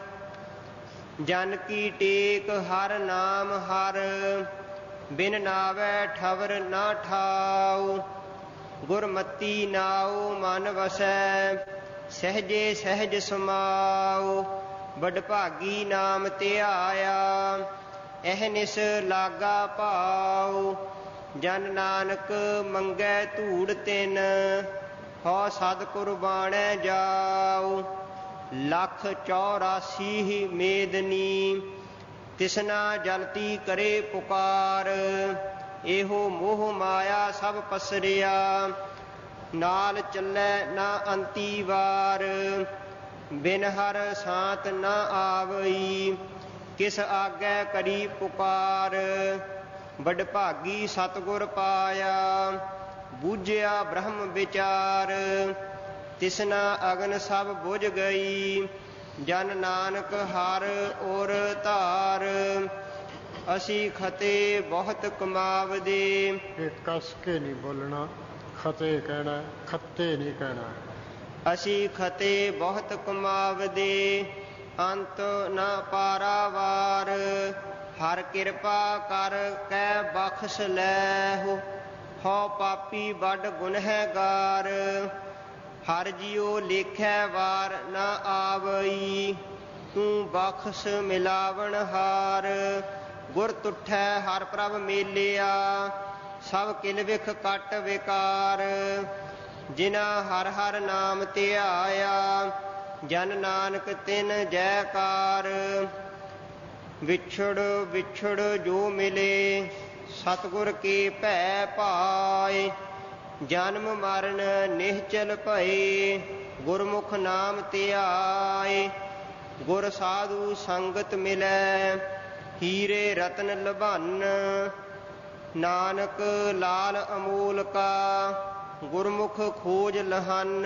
ਜਨ ਕੀ ਟੇਕ ਹਰ ਨਾਮ ਹਰ। ਬਿਨ ਨਾਵੈ ਠਵਰ ਨਾ ਠਾਉ ਗੁਰਮਤੀ ਨਾਉ ਮਨ ਵਸੈ। ਸਹਿਜੇ ਸਹਿਜ ਸਮਾਉ ਵਡਭਾਗੀ ਨਾਮ ਧਿਆਇਆ। ਅਹਨਿਸ ਲਾਗਾ ਭਾਉ ਜਨ ਨਾਨਕ ਮੰਗੈ ਧੂੜ ਤਿਨ। ਹਉ ਸਦ ਕੁਰਬਾਨੈ ਜਾਉ ਲੱਖ ਚੌਰਾਸੀ ਮੇਦਨੀ। ਤਿਸਨਾ ਜਲਤੀ ਕਰੇ ਪੁਕਾਰ ਇਹੋ ਮੋਹ ਮਾਇਆ ਸਭ ਪਸਰਿਆ। ਨਾਲ ਚੱਲੈ ਨਾ ਅੰਤੀ ਵਾਰ ਬਿਨ ਹਰ ਸਾਤ ਨਾ ਆਵਈ। ਕਿਸ ਆਗੈ ਕਰੀ ਪੁਕਾਰ ਵਡਭਾਗੀ ਸਤਿਗੁਰ ਪਾਇਆ। ਬੂਝਿਆ ਬ੍ਰਹਮ ਵਿਚਾਰ ਤਿਸਨਾ ਅਗਨ ਸਭ ਬੁਝ ਗਈ। ਜਨ ਨਾਨਕ ਹਰ ਔਰ ਧਾਰ। ਅਸੀਂ ਖਤੇ ਬਹੁਤ ਕਮਾਵਦੇ। ਇਹ ਕਸ ਕੇ ਨਹੀਂ ਬੋਲਣਾ, ਖਤੇ ਕਹਿਣਾ, ਖੱਤੇ ਨਹੀਂ ਕਹਿਣਾ। ਅਸੀਂ ਖਤੇ ਬਹੁਤ ਕਮਾਵਦੇ ਅੰਤ ਨਾ ਪਾਰਾਵਾਰ। ਹਰ ਕਿਰਪਾ ਕਰ ਕੈ ਬਖਸ਼ ਲੈਹੁ ਹਉ ਪਾਪੀ ਵੱਡ ਗੁਨਹਗਾਰ। ਹਰ ਜਿਉ ਲੇਖੈ ਵਾਰ ਨਾ ਆਵਈ ਤੂੰ ਬਖਸ਼ ਮਿਲਾਵਣ ਹਾਰ। ਗੁਰ ਤੁਠੈ ਹਰ ਪ੍ਰਭ ਮੇਲਿਆ ਸਭ ਕਿਲ ਵਿਖ ਕੱਟ ਵਿਕਾਰ। ਜਿਨਾ ਹਰ ਹਰ ਨਾਮ ਧਿਆਇਆ ਜਨ ਨਾਨਕ ਤਿਨ ਜੈਕਾਰ। ਵਿਛੜ ਵਿਛੜ ਜੋ ਮਿਲੇ ਸਤਿਗੁਰ ਕੀ ਭੈ ਪਾਏ। ਜਨਮ ਮਰਨ ਨਿਹਚਲ ਭਏ ਗੁਰਮੁਖ ਨਾਮ ਧਿਆਏ। ਗੁਰ ਸਾਧੂ ਸੰਗਤ ਮਿਲੈ ਹੀਰੇ ਰਤਨ ਲਭੰਨ। ਨਾਨਕ ਲਾਲ ਅਮੋਲ ਕਾ ਗੁਰਮੁਖ ਖੋਜ ਲਹਨ।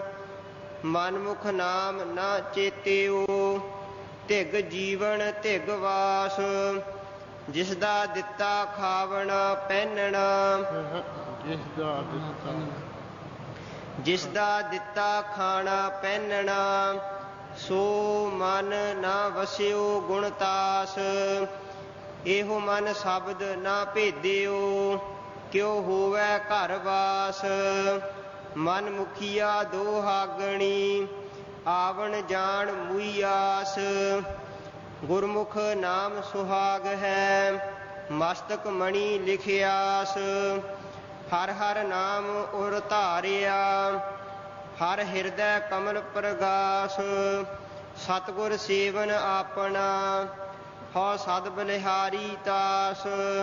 ਮਨਮੁਖ ਨਾਮ ਨਾ ਚੇਤਿਓ ਧਿਗ ਜੀਵਨ ਧਿਗ ਵਾਸ। ਜਿਸ ਦਾ ਦਿੱਤਾ ਖਾਵਣਾ ਪਹਿਨਣਾ ਜਿਸ ਦਾ ਦਿੱਤਾ ਜਿਸ ਦਾ ਦਿੱਤਾ ਖਾਣਾ ਪਹਿਨਣਾ। ਸੋ ਮਨ ਨਾ ਵਸਿਓ ਗੁਣਤਾਸ ਇਹੋ ਮਨ ਸ਼ਬਦ ਨਾ ਭੇਦਿਓ ਕਿਉ ਹੋਵੈ ਘਰ ਵਾਸ। ਮਨ ਮੁਖੀਆ ਦੋਹਾਗਣੀ ਆਵਣ ਜਾਣ ਮੁਈਆਸ। ਗੁਰਮੁਖ ਨਾਮ ਸੁਹਾਗ ਹੈ ਮਸਤਕ ਮਣੀ ਲਿਖਿਆਸ। ਹਰ ਹਰ ਨਾਮ ਉਰ ਧਾਰਿਆ ਹਰ ਹਿਰਦੈ ਕਮਲ ਪ੍ਰਗਾਸ। ਸਤਿਗੁਰ ਸੇਵਨ ਆਪਣਾ ਹਉ ਸਦ ਬਲਿਹਾਰੀ ਤਾਸ।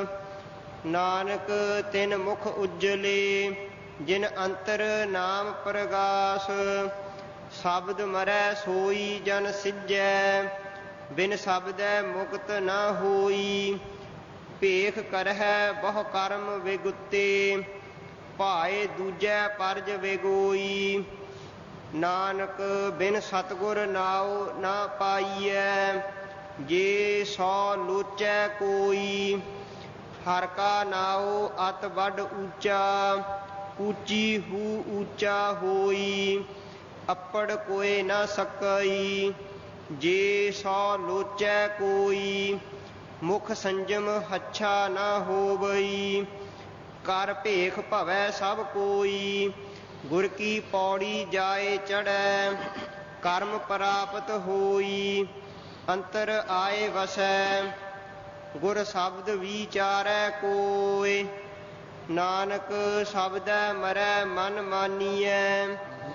ਨਾਨਕ ਤਿਨ ਮੁਖ ਉਜਲੇ ਜਿਨ ਅੰਤਰ ਨਾਮ ਪ੍ਰਗਾਸ। ਸ਼ਬਦ ਮਰੈ ਸੋਈ ਜਨ ਸਿਜੈ ਬਿਨ ਸ਼ਬਦੈ ਮੁਕਤ ਨਾ ਹੋਈ। ਭੇਖ ਕਰਹਿ ਬਹੁ ਕਰਮ ਵਿਗੁੱਤੇ ਭਾਏ ਦੂਜੈ ਪਰਜ ਵਿਗੋਈ। ਨਾਨਕ ਬਿਨ ਸਤਿਗੁਰ ਨਾਉ ਨਾ ਪਾਈਐ ਜੇ ਸੋ ਲੋਚੈ ਕੋਈ। ਹਰ ਕਾ ਨਾਉ ਅਤ ਵੱਡ ਊਚਾ ਊਚੀ ਹੂ ਊਚਾ ਹੋਈ। ਅੱਪੜ ਕੋਇ ਨਾ ਸਕਈ ਜੇ ਸੋ ਲੋਚੈ ਕੋਈ। ਮੁਖ ਸੰਜਮ ਹੱਛਾ ਨਾ ਹੋਵਈ ਕਰ ਭੇਖ ਭਵੈ ਸਭ ਕੋਈ। ਗੁਰ ਕੀ ਪੌੜੀ ਜਾਏ ਚੜ੍ਹੈ ਕਰਮ ਪ੍ਰਾਪਤ ਹੋਈ। ਅੰਤਰ ਆਏ ਵਸੈ ਗੁਰ ਸ਼ਬਦ ਵਿਚਾਰੈ ਕੋਇ। ਨਾਨਕ ਸ਼ਬਦੈ ਮਰੈ ਮਨ ਮਾਨੀਐ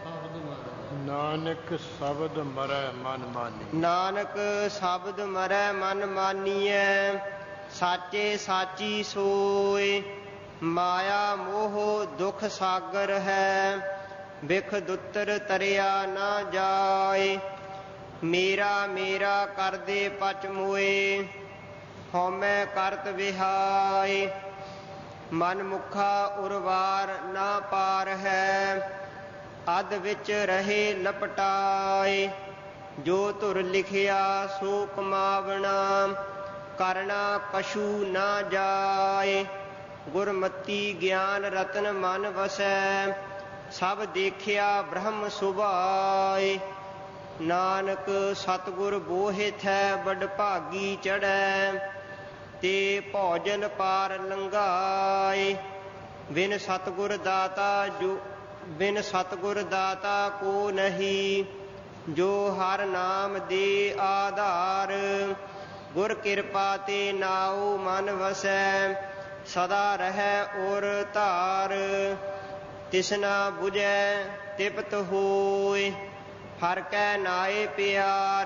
ਨਾਨਕ ਸ਼ਬਦ ਮਰੈ ਮਨ ਮਾਨੀ। ਨਾਨਕ ਸ਼ਬਦ ਮਰੈ ਮਨ ਮਾਨੀਐ ਸਾਚੇ ਸਾਚੀ ਸੋਇ। ਮਾਇਆ ਮੋਹ ਦੁਖ ਸਾਗਰ ਹੈ ਬਿਖ ਦੁੱਤਰ ਤਰਿਆ ਨਾ ਜਾਏ। ਮੇਰਾ ਮੇਰਾ ਕਰਦੇ ਪਚ ਮੋਏ, ਹਉਮੈ ਕਰਤ ਵਿਹਾਏ। ਮਨ ਮੁਖਾ ਉਰਵਾਰ ਨਾ ਪਾਰ ਹੈ, ਅਧ ਵਿੱਚ ਰਹੇ ਲਪਟਾਏ। ਜੋ ਧੁਰ ਲਿਖਿਆ ਸੋ ਕਮਾਵਣਾ, ਕਰਨਾ ਕਛੂ ਨਾ ਜਾਏ। ਗੁਰਮਤੀ ਗਿਆਨ ਰਤਨ ਮਨ ਵਸੈ, ਸਭ ਦੇਖਿਆ ਬ੍ਰਹਮ ਸੁਭਾਏ। ਨਾਨਕ ਸਤਿਗੁਰ ਬੋਹਿਥੈ ਵਡਭਾਗੀ ਚੜ੍ਹੈ, ਤੇ ਭੋਜਨ ਪਾਰ ਲੰਘਾਏ। ਬਿਨ ਸਤਿਗੁਰ ਦਾਤਾ ਜੋ ਬਿਨ ਸਤਿਗੁਰ ਦਾਤਾ ਕੋ ਨਹੀਂ, ਜੋ ਹਰ ਨਾਮ ਦੇ ਆਧਾਰ। ਗੁਰ ਕਿਰਪਾ ਤੇ ਨਾਉ ਮਨ ਵਸੈ, ਸਦਾ ਰਹੈ ਔਰ ਧਾਰ। ਤਿਸਨਾ ਬੁਝੈ ਤਿਪਤ ਹੋਇ, ਹਰਿ ਕੈ ਨਾਏ ਪਿਆਰ।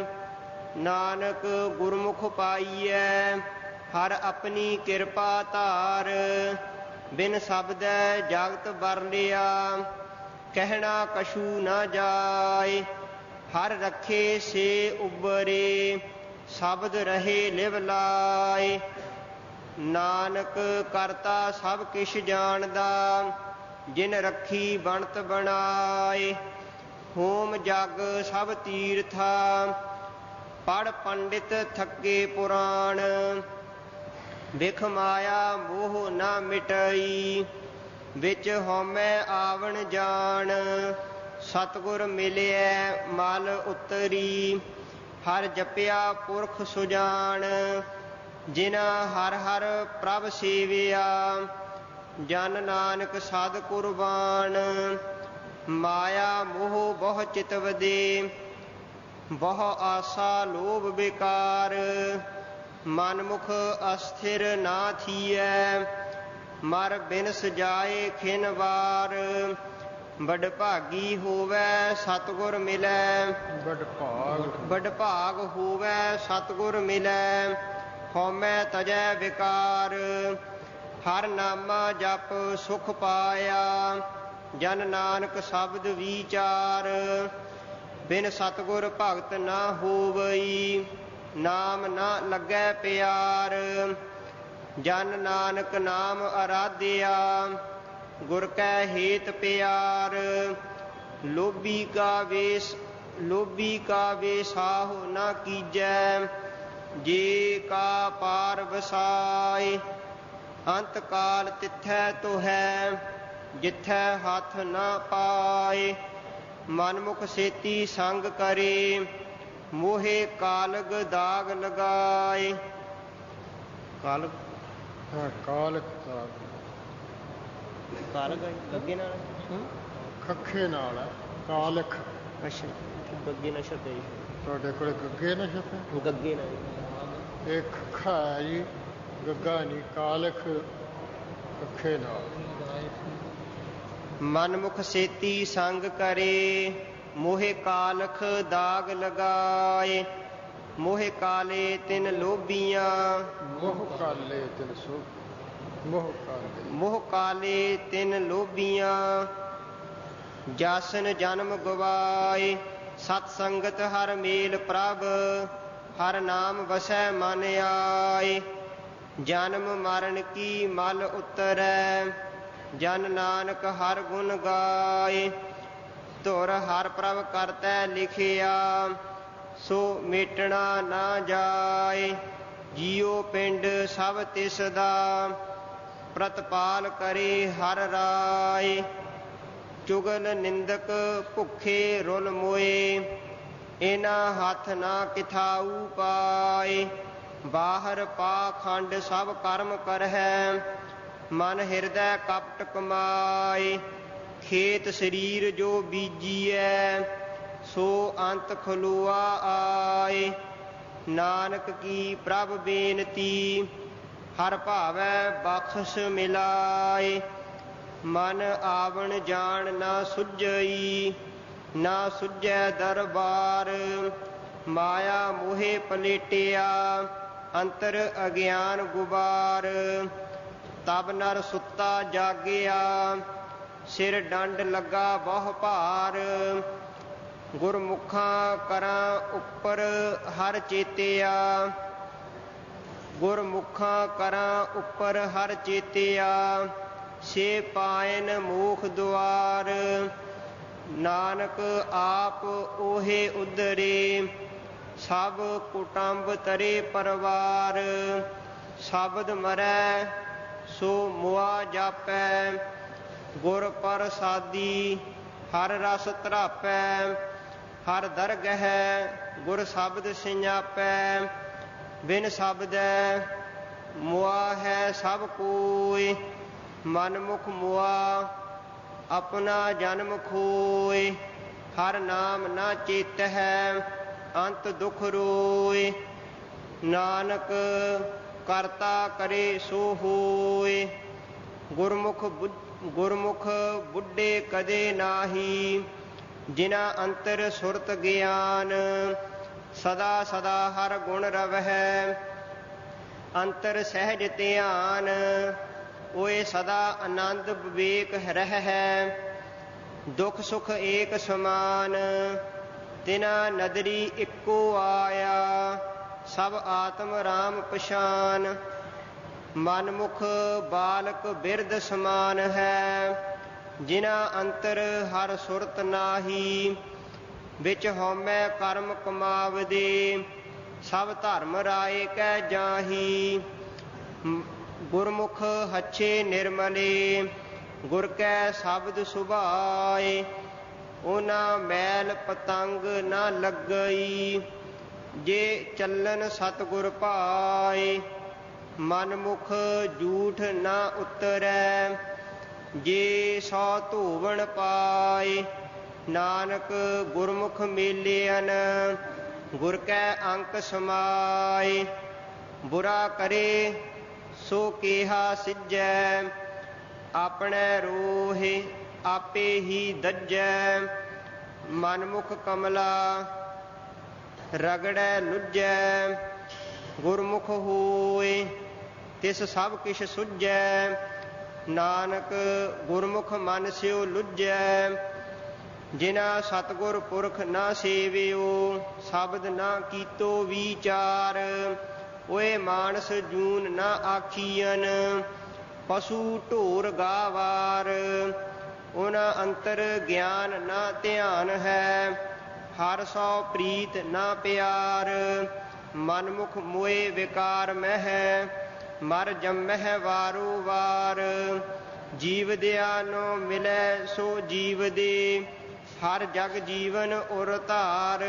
ਨਾਨਕ ਗੁਰਮੁਖ ਪਾਈਐ, ਹਰਿ ਆਪਣੀ ਕਿਰਪਾ ਧਾਰ। ਬਿਨ ਸ਼ਬਦੈ ਜਗਤ ਬਰਲਿਆ, ਕਹਿਣਾ ਕਛੂ ਨਾ ਜਾਏ। ਹਰਿ ਰੱਖੇ ਸੇ ਉਬਰੇ, ਸ਼ਬਦ ਰਹੇ ਲਿਵ ਲਾਏ। ਨਾਨਕ ਕਰਤਾ ਸਭ ਕਿਛ ਜਾਣਦਾ, ਜਿਨ ਰੱਖੀ ਬਣਤ ਬਣਾਏ। ਹੋਮ ਜਗ ਸਭ ਤੀਰਥਾ, ਪੜ੍ਹ ਪੰਡਿਤ ਥੱਕੇ ਪੁਰਾਣ। ਬਿਖ ਮਾਇਆ ਮੋਹ ਨਾ ਮਿਟਈ, ਵਿੱਚ ਹਉਮੈ ਆਵਣ ਜਾਣ। ਸਤਿਗੁਰ ਮਿਲਿਐ ਮਲ ਉਤਰੀ, ਹਰਿ ਜਪਿਆ ਪੁਰਖ ਸੁਜਾਨ। ਜਿਨਾ ਹਰਿ ਹਰਿ ਪ੍ਰਭ ਸੇਵਿਆ, ਜਨ ਨਾਨਕ ਸਦ ਕੁਰਬਾਨ। ਮਾਇਆ ਮੋਹ ਬਹੁ ਚਿਤਵਦੇ, ਬਹੁ ਆਸਾ ਲੋਭ ਵਿਕਾਰ। ਮਨ ਮੁਖ ਅਸਥਿਰ ਨਾ ਥੀਐ, ਮਰ ਬਿਨਸ ਜਾਏ ਖਿਨ ਵਾਰ। ਵਡਭਾਗੀ ਹੋਵੈ ਸਤਿਗੁਰ ਮਿਲੈ, ਵਡਭਾਗ ਵਡਭਾਗ ਹੋਵੈ ਸਤਿਗੁਰ ਮਿਲੈ। ਹਉਮੈ ਤਜੈ ਵਿਕਾਰ, ਹਰਿ ਨਾਮਾ ਜਪ ਸੁਖ ਪਾਇਆ। ਜਨ ਨਾਨਕ ਸ਼ਬਦ ਵਿਚਾਰ, ਬਿਨ ਸਤਿਗੁਰ ਭਗਤ ਨਾ ਹੋਵਈ। ਨਾਮ ਨਾ ਲੱਗੈ ਪਿਆਰ, ਜਨ ਨਾਨਕ ਨਾਮ ਅਰਾਧਿਆ। ਗੁਰ ਕੈ ਹੇਤ ਪਿਆਰ, ਲੋਭੀ ਕਾ ਵੇਸ ਲੋਭੀ ਕਾ ਵੇਸਾਹੁ ਨਾ ਕੀਜੈ। ਜੇ ਕਾ ਪਾਰ ਵਸਾਏ, ਅੰਤ ਕਾਲ ਤਿਥੈ ਤੋਹੈ, ਜਿਥੈ ਹੱਥ ਨਾ ਪਾਏ। ਮਨਮੁਖ ਸੇਤੀ ਸੰਗ ਕਰੇ, ਮੋਹੇ ਕਾਲਗ ਦਾਗ ਲਗਾਏ। ਕਾਲਗ ਹਾਂ ਕਾਲਕ ਕਾਲਗ ਗੱਗੇ ਨਾਲ ਖੱਖੇ ਨਾਲ ਹੈ ਕਾਲਖ। ਅੱਛਾ ਗੱਗੇ ਨਾਲ ਸ਼ਬਦ ਹੈ ਤੁਹਾਡੇ ਕੋਲ ਗੱਗੇ ਨਾ ਸ਼ਬਦ? ਗੱਗੇ ਨਾਲ ਇਹ ਖੱਖਾ ਹੈ ਜੀ, ਗੱਗਾ ਨਹੀਂ। ਕਾਲਖ ਖੱਖੇ ਨਾਲ। ਮਨਮੁਖ ਸੇਤੀ ਸੰਗ ਕਰੇ, ਮੋਹੇ ਕਾਲਖ ਦਾਗ ਲਗਾਏ। ਮੋਹੇ ਕਾਲੇ ਤਿਨ ਲੋਭੀਆਂ, ਮੋਹ ਕਾਲੇ ਤਿਨ ਸੋ ਮੋਹ ਕਾਲੇ ਮੋਹ ਕਾਲੇ ਤਿਨ ਲੋਭੀਆਂ। ਜਾਸਨ ਜਨਮ ਗਵਾਏ, ਸਤ ਸੰਗਤ ਹਰ ਮੇਲ ਪ੍ਰਭ। ਹਰ ਨਾਮ ਵਸੈ ਮਨ ਆਏ, ਜਨਮ ਮਰਨ ਕੀ ਮਲ ਉਤਰੈ। ਜਨ ਨਾਨਕ ਹਰ ਗੁਣ ਗਾਏ, ਧੁਰ ਹਰ ਪ੍ਰਭ ਕਰਤੈ ਲਿਖਿਆ। ਸੋ ਮੇਟਣਾ ਨਾ ਜਾਏ, ਜੀਉ ਪਿੰਡ ਸਭ ਤਿਸ ਦਾ। ਪ੍ਰਤਪਾਲ ਕਰੇ ਹਰ ਰਾਏ, ਚੁਗਲ ਨਿੰਦਕ ਭੁੱਖੇ ਰੁਲ ਮੋਏ। ਇਹਨਾਂ ਹੱਥ ਨਾ ਕਿਥਾਊ ਪਾਏ, ਬਾਹਰ ਪਾਖੰਡ ਸਭ ਕਰਮ ਕਰਹਿ। ਮਨ ਹਿਰਦੈ ਕਪਟ ਕਮਾਏ, ਖੇਤ ਸਰੀਰ ਜੋ ਬੀਜੀਐ। ਸੋ ਅੰਤ ਖਲੋਆ ਆਏ, ਨਾਨਕ ਕੀ ਪ੍ਰਭ ਬੇਨਤੀ। ਹਰ ਭਾਵੈ ਬਖਸ਼ ਮਿਲਾਏ, ਮਨ ਆਵਣ ਜਾਣ ਨਾ ਸੁਝਈ। ਨਾ ਸੁਝੈ ਦਰਬਾਰ, ਮਾਇਆ ਮੋਹੇ ਪਲੇਟਿਆ। ਅੰਤਰ ਅਗਿਆਨ ਗੁਬਾਰ, ਤਬ ਨਰ ਸੁੱਤਾ ਜਾਗਿਆ। ਸਿਰ ਡੰਡ ਲੱਗਾ ਬਹੁ ਭਾਰ, ਗੁਰਮੁਖਾਂ ਕਰਾਂ ਉੱਪਰ ਹਰ ਚੇਤਿਆ। ਗੁਰਮੁਖਾਂ ਕਰਾਂ ਉੱਪਰ ਹਰ ਚੇਤਿਆ, ਸੇ ਪਾਇਨ ਮੋਖ ਦੁਆਰ। ਨਾਨਕ ਆਪ ਉਹੇ ਉਧਰੇ, ਸਭ ਕੁਟੰਬ ਤਰੇ ਪਰਵਾਰ। ਸ਼ਬਦ ਮਰੈ ਸੋ ਮੁਆ ਜਾਪੈ, ਗੁਰ ਪ੍ਰਸਾਦੀ ਹਰ ਰਸ ਧਰਾਪੈ। ਹਰ ਦਰਗਹਿ ਗੁਰ ਸ਼ਬਦ ਸਿਆਪੈ, ਬਿਨ ਸ਼ਬਦੈ ਮੁਆ ਹੈ ਸਭ ਕੋਇ। ਮਨਮੁਖ ਮੁਆ ਆਪਣਾ ਜਨਮ ਖੋਇ, ਹਰ ਨਾਮ ਨਾ ਚੇਤਹਿ ਅੰਤ ਦੁਖ ਰੋਇ। ਨਾਨਕ ਕਰਤਾ ਕਰੇ ਸੋ ਹੋਇ, ਗੁਰਮੁਖ ਗੁਰਮੁਖ ਬੁੱਢੇ ਕਦੇ ਨਾਹੀ। ਜਿਨਾ ਅੰਤਰ ਸੁਰਤ ਗਿਆਨ, ਸਦਾ ਸਦਾ ਹਰ ਗੁਣ ਰਵਹਿ। ਅੰਤਰ ਸਹਿਜ ਧਿਆਨ, ਓਏ ਸਦਾ ਆਨੰਦ ਵਿਵੇਕ ਰਹਿ। ਦੁਖ ਸੁਖ ਏਕ ਸਮਾਨ, ਤਿਨਾ ਨਦਰੀ ਇੱਕੋ ਆਇਆ। ਸਭ ਆਤਮ ਰਾਮ ਪਛਾਨ, ਮਨਮੁਖ ਬਾਲਕ ਬਿਰਧ ਸਮਾਨ ਹੈ। ਜਿਨਾ ਅੰਤਰ ਹਰ ਸੁਰਤ ਨਾਹੀ, ਵਿੱਚ ਹਉਮੈ ਕਰਮ ਕਮਾਵਦੇ। ਸਭ ਧਰਮ ਰਾਏ ਕੈ ਜਾਹੀ, ਗੁਰਮੁਖ ਹੱਛੇ ਨਿਰਮਲੇ। ਗੁਰ ਕੈ ਸ਼ਬਦ ਸੁਭਾਏ, ਉਹਨਾਂ ਮੈਲ ਪਤੰਗ ਨਾ ਲੱਗਈ। ਜੇ ਚੱਲਨ ਸਤਿਗੁਰ ਭਾਏ, ਮਨਮੁਖ ਝੂਠ ਨਾ ਉਤਰੈ। ਜੇ ਸੋ ਧੋਵਣ ਪਾਏ, ਨਾਨਕ ਗੁਰਮੁਖ ਮੇਲਿਅਨ। ਗੁਰ ਕੈ ਅੰਕ ਸਮਾਏ, ਬੁਰਾ ਕਰੇ ਸੋ ਕੇਹਾ ਸਿਜੈ। ਆਪਣੇ ਰੋਹੇ ਆਪੇ ਹੀ ਦੱਜੈ, ਮਨਮੁਖ ਕਮਲਾ ਰਗੜੈ ਲੁੱਜੈ। ਗੁਰਮੁਖ ਹੋਏ ਤਿਸ ਸਭ ਕਿਛ ਸੁਝੈ, ਨਾਨਕ ਗੁਰਮੁਖ ਮਨ ਸਿਓ ਲੁੱਜੈ। ਜਿਨਾ ਸਤਿਗੁਰ ਪੁਰਖ ਨਾ ਸੇਵਿਓ, ਸ਼ਬਦ ਨਾ ਕੀਤੋ ਵਿਚਾਰ। ਓਏ ਮਾਨਸ ਜੂਨ ਨਾ ਆਖੀਅਨ, ਪਸ਼ੂ ਢੋਰ ਗਾਵਾਰ। ਉਹਨਾਂ ਅੰਤਰ ਗਿਆਨ ਨਾ ਧਿਆਨ ਹੈ, ਹਰ ਸੋ ਪ੍ਰੀਤ ਨਾ ਪਿਆਰ। ਮਨਮੁਖ ਮੋਏ ਵਿਕਾਰ ਮਹਿ, ਮਰ ਜੰਮਹਿ ਵਾਰੋ ਵਾਰ। ਜੀਵ ਦਿਆ ਨੋ ਮਿਲੈ ਸੋ ਜੀਵ ਦੇ, ਹਰ ਜਗ ਜੀਵਨ ਉਰ ਧਾਰ।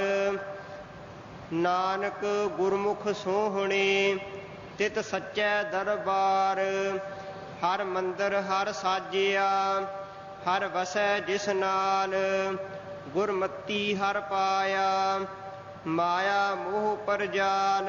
ਨਾਨਕ ਗੁਰਮੁਖ ਸੋਹਣੇ, ਤਿਤ ਸੱਚੈ ਦਰਬਾਰ। ਹਰ ਮੰਦਰ ਹਰ ਸਾਜਿਆ, ਹਰ ਵਸੈ ਜਿਸ ਨਾਲ। ਗੁਰਮਤੀ ਹਰ ਪਾਇਆ, ਮਾਇਆ ਮੋਹ ਪਰ ਜਾਲ।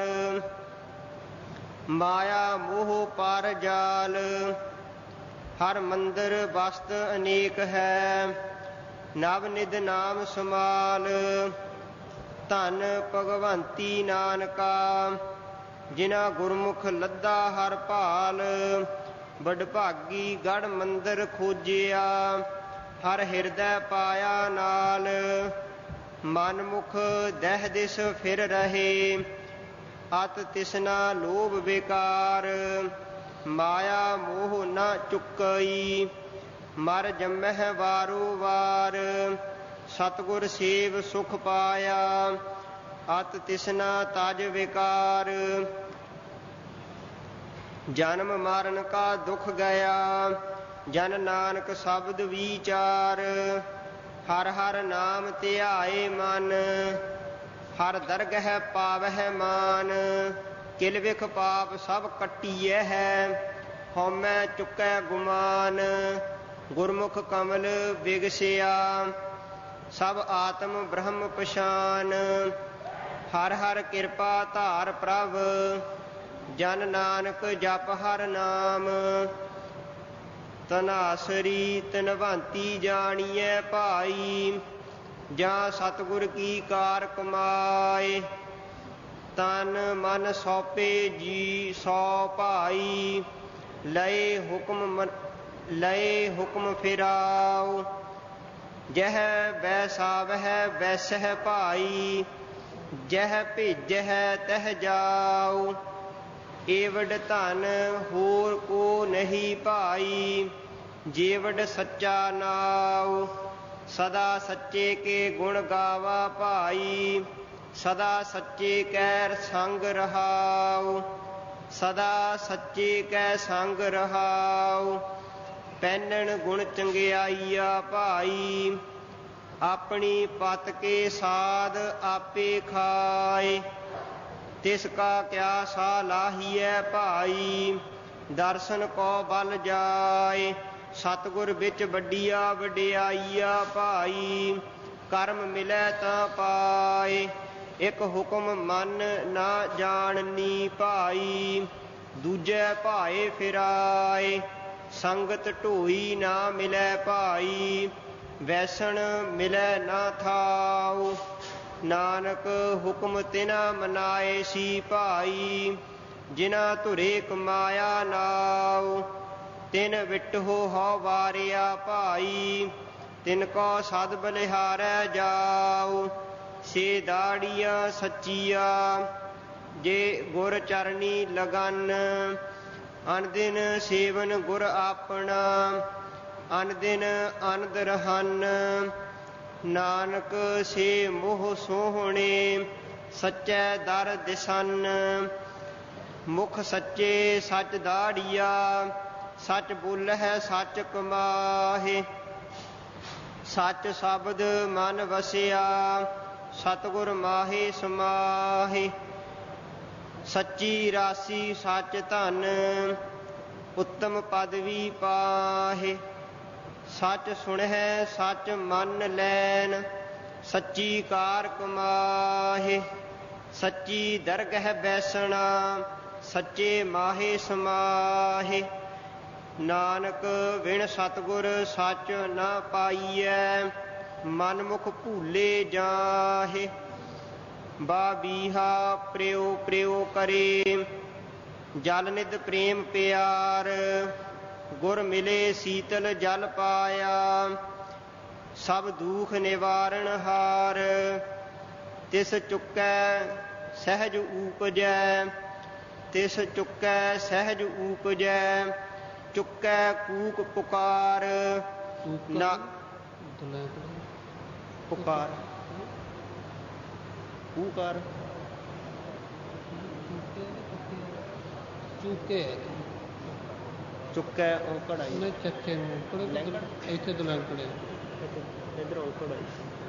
ਮਾਇਆ ਮੋਹ ਪਰ ਜਾਲ, ਹਰ ਮੰਦਰ ਬਸਤ ਅਨੇਕ ਹੈ। ਨਵ ਨਿਧ ਨਾਮ ਸਮਾਲ, ਧਨ ਭਗਵੰਤੀ ਨਾਨਕਾ। ਜਿਨਾ ਗੁਰਮੁਖ ਲੱਦਾ ਹਰ ਭਾਲ, ਵਡਭਾਗੀ ਗੜ ਮੰਦਰ ਖੋਜਿਆ। ਹਰ ਹਿਰਦੈ ਪਾਇਆ ਨਾਲ, ਮਨਮੁਖ ਦਹਿ ਦਿਸ ਫਿਰ ਰਹੇ। ਅਤ ਤਿਸਨਾ ਲੋਭ ਵਿਕਾਰ, ਮਾਇਆ ਮੋਹ ਨਾ ਚੁੱਕਈ। ਮਰ ਜੰਮਹਿ ਵਾਰੋ ਵਾਰ, ਸਤਿਗੁਰ ਸੇਵ ਸੁਖ ਪਾਇਆ। ਅਤ ਤਿਸਨਾ ਤਜ ਵਿਕਾਰ, ਜਨਮ ਮਰਨ ਕਾ ਦੁਖ ਗਿਆ। ਜਨ ਨਾਨਕ ਸ਼ਬਦ ਵਿਚਾਰ, ਹਰ ਹਰ ਨਾਮ ਧਿਆਏ ਮਨ। ਹਰ ਦਰਗਹਿ ਪਾਵਹਿ ਮਾਨ, ਕਿਲ ਵਿਖ ਪਾਪ ਸਭ ਕੱਟੀਐ ਹੈ। ਹਉਮੈ ਚੁੱਕੈ ਗੁਮਾਨ, ਗੁਰਮੁਖ ਕਮਲ ਬਿਗਸਿਆ। ਸਭ ਆਤਮ ਬ੍ਰਹਮ ਪਛਾਨ, ਹਰ ਹਰ ਕਿਰਪਾ ਧਾਰ ਪ੍ਰਭ। ਜਨ ਨਾਨਕ ਜਪ ਹਰ ਨਾਮ, ਤਨਾਸਰੀ ਤਨਵੰਤੀ ਜਾਣੀਐ ਭਾਈ। ਜਾਂ ਸਤਿਗੁਰ ਕੀ ਕਾਰ ਕਮਾਏ, ਤਨ ਮਨ ਸੌਪੇ ਜੀ ਸੌ ਭਾਈ। ਲਏ ਹੁਕਮ ਲਏ ਹੁਕਮ ਫਿਰਾਓ, ਜਹ ਬੈਸਾਵਹਿ ਬੈਸਹਿ ਭਾਈ, ਜਹ ਭੇਜਹਿ ਤਹ ਜਾਉ। ਏਵਡ ਧਨ ਹੋਰ ਕੋ ਨਹੀਂ ਭਾਈ, ਜੇਵਡ ਸੱਚਾ ਨਾਉ। ਸਦਾ ਸੱਚੇ ਕੇ ਗੁਣ ਗਾਵਾ ਭਾਈ, ਸਦਾ ਸੱਚੇ ਕੈ ਸੰਗ ਰਹਾਉ। ਸਦਾ ਸੱਚੇ ਕੈ ਸੰਗ ਰਹਾਉ। ਪੈਨਣ ਗੁਣ ਚੰਗਿਆਈਆ ਭਾਈ, ਆਪਣੀ ਪਤ ਕੇ ਸਾਧ ਆਪੇ ਖਾਏ। ਤਿਸ ਕਾ ਕਿਆ ਸਾਲਾਹੀਐ ਭਾਈ, ਦਰਸ਼ਨ ਕੋ ਬਲ ਜਾਏ। ਸਤਿਗੁਰ ਵਿੱਚ ਵੱਡੀਆ ਵਡਿਆਈਆ ਭਾਈ, ਕਰਮ ਮਿਲੈ ਤਾਂ ਪਾਏ। ਇੱਕ ਹੁਕਮ ਮਨ ਨਾ ਜਾਣਨੀ ਭਾਈ, ਦੂਜੇ ਭਾਏ ਫਿਰਾਏ। ਸੰਗਤ ਢੋਈ ਨਾ ਮਿਲੈ ਭਾਈ, ਵੈਸਣ ਮਿਲੈ ਨਾ ਥਾਉ। ਨਾਨਕ ਹੁਕਮ ਤਿਨਾ ਮਨਾਏ ਸੀ ਭਾਈ, ਜਿਨਾ ਧੁਰੇ ਕਮਾਇਆ ਨਾਉ। ਤਿਨ ਵਿਟਹੁ ਹਉ ਵਾਰਿਆ ਭਾਈ, ਤਿਨ ਕੋ ਸਦ ਬਲਿਹਾਰੈ ਜਾਉ। ਸੇ ਦਾੜੀਆਂ ਸੱਚੀਆਂ, ਜੇ ਗੁਰ ਚਰਨੀ ਲਗਨ। ਅਨਦਿਨ ਸੇਵਨ ਗੁਰ ਆਪਣਾ, ਅਨਦਿਨ ਅਨੰਦ ਰਹਨ। ਨਾਨਕ ਸੇ ਮੋਹ ਸੋਹਣੇ, ਸੱਚੈ ਦਰ ਦਿਸਨ। ਮੁਖ ਸੱਚੇ ਸੱਚ ਦਾੜੀਆ, ਸੱਚ ਬੋਲਹਿ ਸੱਚ ਕਮਾਹੇ। ਸੱਚ ਸ਼ਬਦ ਮਨ ਵਸਿਆ, ਸਤਿਗੁਰ ਮਾਹੇ ਸਮਾਹੇ। ਸੱਚੀ ਰਾਸੀ ਸੱਚ ਧਨ, ਉੱਤਮ ਪਦਵੀ ਪਾਹੇ। ਸੱਚ ਸੁਣਹਿ ਸੱਚ ਮੰਨ ਲੈਨ, ਸੱਚੀ ਕਾਰ ਕਮਾਹੇ। ਸੱਚੀ ਦਰਗਹਿ ਬੈਸਣਾ, ਸੱਚੇ ਮਾਹੇ ਸਮਾਹੇ। ਨਾਨਕ ਵਿਣ ਸਤਿਗੁਰ ਸੱਚ ਨਾ ਪਾਈਐ, ਮਨ ਮੁਖ ਭੂਲੇ ਜਾਹੇ। ਬਾਬੀਹਾ ਪ੍ਰਿਉ ਪ੍ਰਿਉ ਕਰੇ, ਜਲ ਨਿਧ ਪ੍ਰੇਮ ਪਿਆਰ। ਗੁਰ ਮਿਲੇ ਸੀਤਲ ਜਲ ਪਾਇਆ, ਸਭ ਦੁਖ ਨਿਵਾਰਣ ਹਾਰ। ਤਿਸ ਚੁੱਕੈ ਸਹਿਜ ਊਪਜੈ, ਤਿਸ ਚੁੱਕੈ ਸਹਿਜ ਊਪਜੈ। ਚੁੱਕੈ ਕੂਕ ਪੁਕਾਰ ਨਾ ਪੁਕਾਰ ਪੁਕਾਰ ਚੁੱਕੇ ਚੁੱਕੈ ਉਹ ਕੜਾਈ ਨਹੀਂ ਚੱਕੇ ਨੂੰ ਕੜੇ ਇੱਥੇ ਤੋਂ ਲੈ ਕੜੇ ਇਧਰ ਉਹ ਕੜਾਈ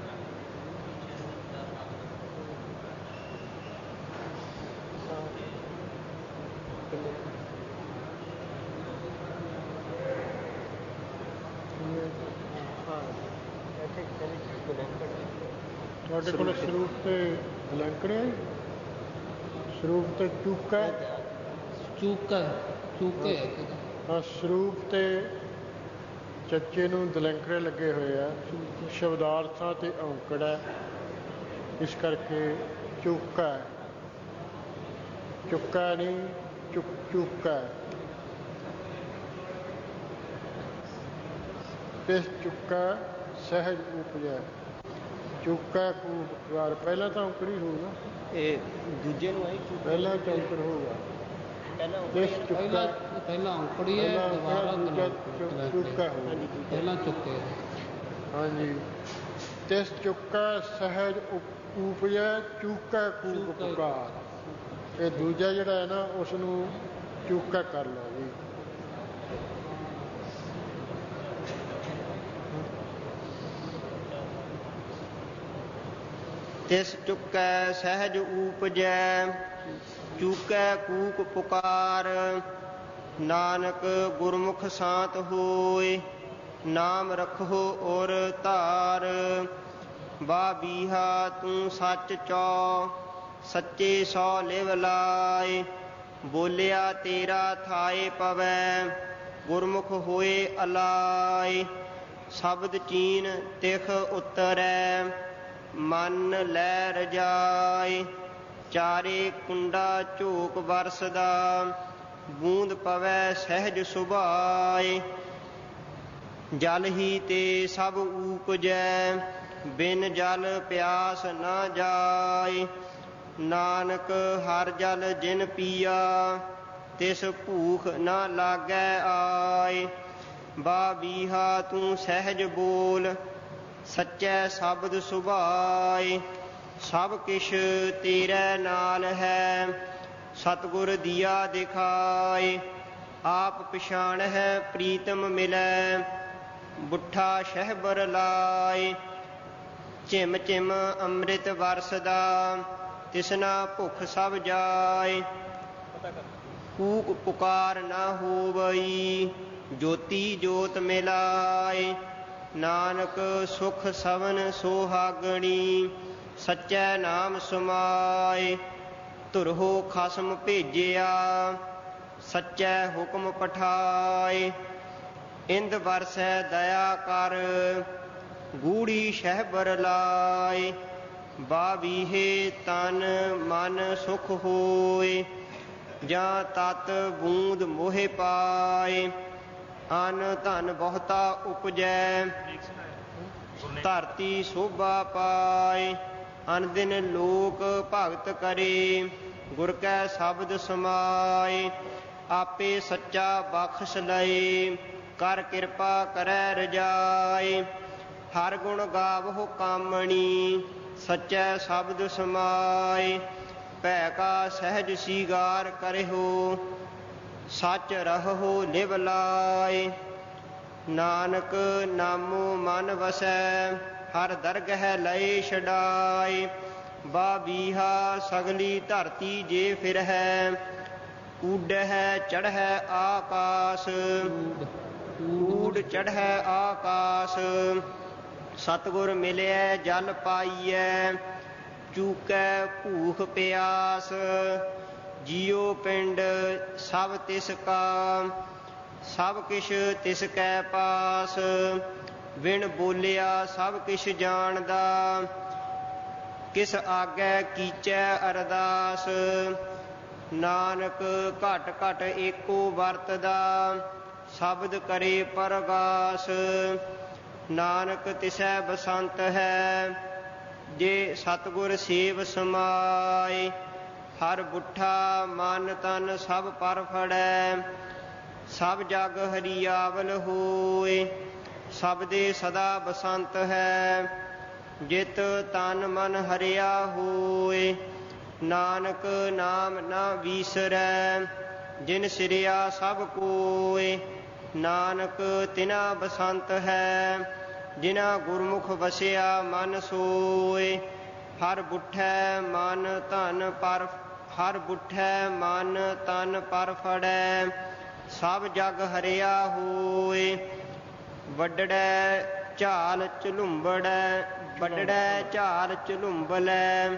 ਤੁਹਾਡੇ ਕੋਲ ਸਰੂਪ ਤੇ ਲੰਕੜਿਆ, ਸਰੂਪ ਤੇ ਚੂਕਾ ਚੂਕਾ ਚੂਕੇ ਹਾਂ। ਸਰੂਪ ਤੇ ਚੱਚੇ ਨੂੰ ਦਲੰਕੜੇ ਲੱਗੇ ਹੋਏ ਆ, ਸ਼ਬਦਾਰਥਾਂ ਤੇ ਔਂਕੜ ਹੈ, ਇਸ ਕਰਕੇ ਚੂਕਾ ਚੁੱਕਾ ਨਹੀਂ ਚੁੱਕ ਚੂਕਾ। ਤਿਸ ਚੁੱਕਾ ਸਹਿਜ ਉਪਜੈ, ਚੁੱਕਾ ਕੂਕਾਰ। ਪਹਿਲਾਂ ਤਾਂ ਔਂਕੜੀ ਹੋਊਗਾ, ਇਹ ਦੂਜੇ ਨੂੰ ਆਈ ਪਹਿਲਾਂ ਚੌਂਕੜ ਹੋਊਗਾ। ਤਿਸ ਚੁੱਕਾ ਪਹਿਲਾਂ ਔਂਕੜੀ ਹੈ, ਦੁਬਾਰਾ ਚੁੱਕਾ ਹੋਊਗਾ, ਪਹਿਲਾਂ ਚੁੱਕੇ। ਹਾਂਜੀ। ਤਿਸ ਚੁੱਕਾ ਸਹਿਜ ਉਪਜੈ, ਚੂਕਾ ਕੂਕ ਪੁਕਾਰ। ਇਹ ਦੂਜਾ ਜਿਹੜਾ ਹੈ ਨਾ, ਉਸ ਨੂੰ ਚੂਕਾ ਕਰ ਲਓ ਜੀ। ਤਿਸ ਚੁੱਕੈ ਸਹਿਜ ਊਪਜੈ, ਚੂਕੈ ਕੂਕ ਪੁਕਾਰ। ਨਾਨਕ ਗੁਰਮੁਖ ਸਾਤ ਹੋਏ, ਨਾਮ ਰਖੋ ਔਰ ਧਾਰ। ਬਾਬੀਹਾ ਤੂੰ ਸੱਚ ਚੌ, ਸੱਚੇ ਸੋ ਲਿਵ ਲਾਏ। ਬੋਲਿਆ ਤੇਰਾ ਥਾਏ ਪਵੈ, ਗੁਰਮੁਖ ਹੋਏ ਅਲਾਏ। ਸ਼ਬਦ ਚੀਨ ਤਿਖ ਉਤਰੈ, ਮਨ ਲੈ ਰਜਾਏ। ਚਾਰੇ ਕੁੰਡਾ ਝੋਕ ਵਰਸਦਾ, ਬੂੰਦ ਪਵੈ ਸਹਿਜ ਸੁਭਾਏ। ਜਲ ਹੀ ਤੇ ਸਭ ਊਪਜੈ, ਬਿਨ ਜਲ ਪਿਆਸ ਨਾ ਜਾਏ। ਨਾਨਕ ਹਰ ਜਲ ਜਿਨ ਪੀਆ, ਤਿਸ ਭੂਖ ਨਾ ਲਾਗੈ ਆਏ। ਬਾ ਬੀਹਾ ਤੂੰ ਸਹਿਜ ਬੋਲ, ਸੱਚੈ ਸ਼ਬਦ ਸੁਭਾਏ। ਸਭ ਕਿਛ ਤੇਰੇ ਨਾਲ ਹੈ, ਸਤਿਗੁਰ ਦੀਆ ਦਿਖਾਏ। ਆਪ ਪਛਾਣ ਹੈ ਪ੍ਰੀਤਮ ਮਿਲੈ, ਬੁੱਠਾ ਸ਼ਹਿਬਰ ਲਾਏ। ਝਿਮ ਝਿਮ ਅੰਮ੍ਰਿਤ ਵਰਸਦਾ, ਤਿਸਨਾ ਭੁਖ ਸਭ ਜਾਏ। ਕੂਕ ਪੁਕਾਰ ਨਾ ਹੋਵਈ, ਜੋਤੀ ਜੋਤ ਮਿਲਾਏ। ਨਾਨਕ ਸੁਖ ਸਵਨ ਸੁਹਾਗਣੀ, ਸੱਚੈ ਨਾਮ ਸਮਾਏ। ਧੁਰਹੋ ਖਸਮ ਭੇਜਿਆ, ਸੱਚੈ ਹੁਕਮ ਪਠਾਏ। ਇੰਦ ਵਰਸੈ ਦਇਆ ਕਰ, ਗੂੜੀ ਸ਼ਹਿਬਰ ਲਾਏ। ਬਾਵੀਹੇ ਤਨ ਮਨ ਸੁਖ ਹੋਏ, ਜਾਂ ਤਤ ਬੂੰਦ ਮੋਹਿ ਪਾਏ। ਅਨ ਧਨ ਬਹੁਤਾ ਉਪਜੈ, ਧਰਤੀ ਸੋਭਾ ਪਾਏ। ਅਨ ਦਿਨ ਲੋਕ ਭਗਤ ਕਰੇ, ਗੁਰ ਕੈ ਸ਼ਬਦ ਸਮਾਏ। ਆਪੇ ਸੱਚਾ ਬਖਸ਼ ਲਏ, ਕਰ ਕਿਰਪਾ ਕਰੈ ਰਜਾਏ। ਹਰ ਗੁਣ ਗਾਵਹੁ ਕਾਮਣੀ, ਸੱਚੈ ਸ਼ਬਦ ਸਮਾਏ। ਭੈ ਕਾ ਸਹਿਜ ਸੀਗਾਰ ਕਰਿਓ, ਸੱਚ ਰਹੋ ਲਿਵ ਲਾਏ। ਨਾਨਕ ਨਾਮੋ ਮਨ ਵਸੈ, ਹਰ ਦਰਗਹਿ ਲਏ ਛਡਾਏ। ਬਾ ਬੀਹਾ ਸਗਲੀ ਧਰਤੀ ਜੇ ਫਿਰਹਿ, ਊਡਹਿ ਚੜ੍ਹੈ ਆਕਾਸ। ਊਡ ਚੜ੍ਹੈ ਆਕਾਸ, ਸਤਿਗੁਰ ਮਿਲਿਐ ਜਲ ਪਾਈਐ। ਚੂਕੈ ਭੂਖ ਪਿਆਸ, ਜੀਉ ਪਿੰਡ ਸਭ ਤਿਸ ਕਾ। ਸਭ ਕਿਛ ਤਿਸ ਕੈ ਪਾਸ, ਬਿਨ ਬੋਲਿਆ ਸਭ ਕਿਛ ਜਾਣਦਾ। ਕਿਸ ਆਗੈ ਕੀਚੈ ਅਰਦਾਸ, ਨਾਨਕ ਘਟ ਘਟ ਏਕੋ ਵਰਤਦਾ। ਸ਼ਬਦ ਕਰੇ ਪਰਗਾਸ, ਨਾਨਕ ਤਿਸੈ ਬਸੰਤ ਹੈ, ਜੇ ਸਤਿਗੁਰ ਸੇਵ ਸਮਾਏ। ਹਰ ਬੁੱਠਾ ਮਨ ਤਨ ਸਭ ਪਰ ਫੜੈ, ਸਭ ਜਗ ਹਰਿਆਵਲ ਹੋਏ। ਸਬਦੇ ਸਦਾ ਬਸੰਤ ਹੈ, ਜਿਤ ਤਨ ਮਨ ਹਰਿਆ ਹੋਏ। ਨਾਨਕ ਨਾਮ ਨਾ ਵੀਸਰੈ, ਜਿਨ ਸਿਰਿਆ ਸਭ ਕੋਏ। ਨਾਨਕ ਤਿਨਾ ਬਸੰਤ ਹੈ, ਜਿਨਾ ਗੁਰਮੁਖ ਵਸਿਆ ਮਨ ਸੋਏ। ਹਰ ਬੁੱਠੈ ਮਨ ਧਨ ਪਰ ਹਰ ਬੁੱਠੈ ਮਨ ਤਨ ਪਰ ਫੜੈ, ਸਭ ਜਗ ਹਰਿਆ ਹੋਏ। ਵੱਡੜੈ ਝਾਲ ਝਲੁੰਬੜੈ, ਵੱਡੜੈ ਝਾਲ ਝਲੁੰਬਲੈ।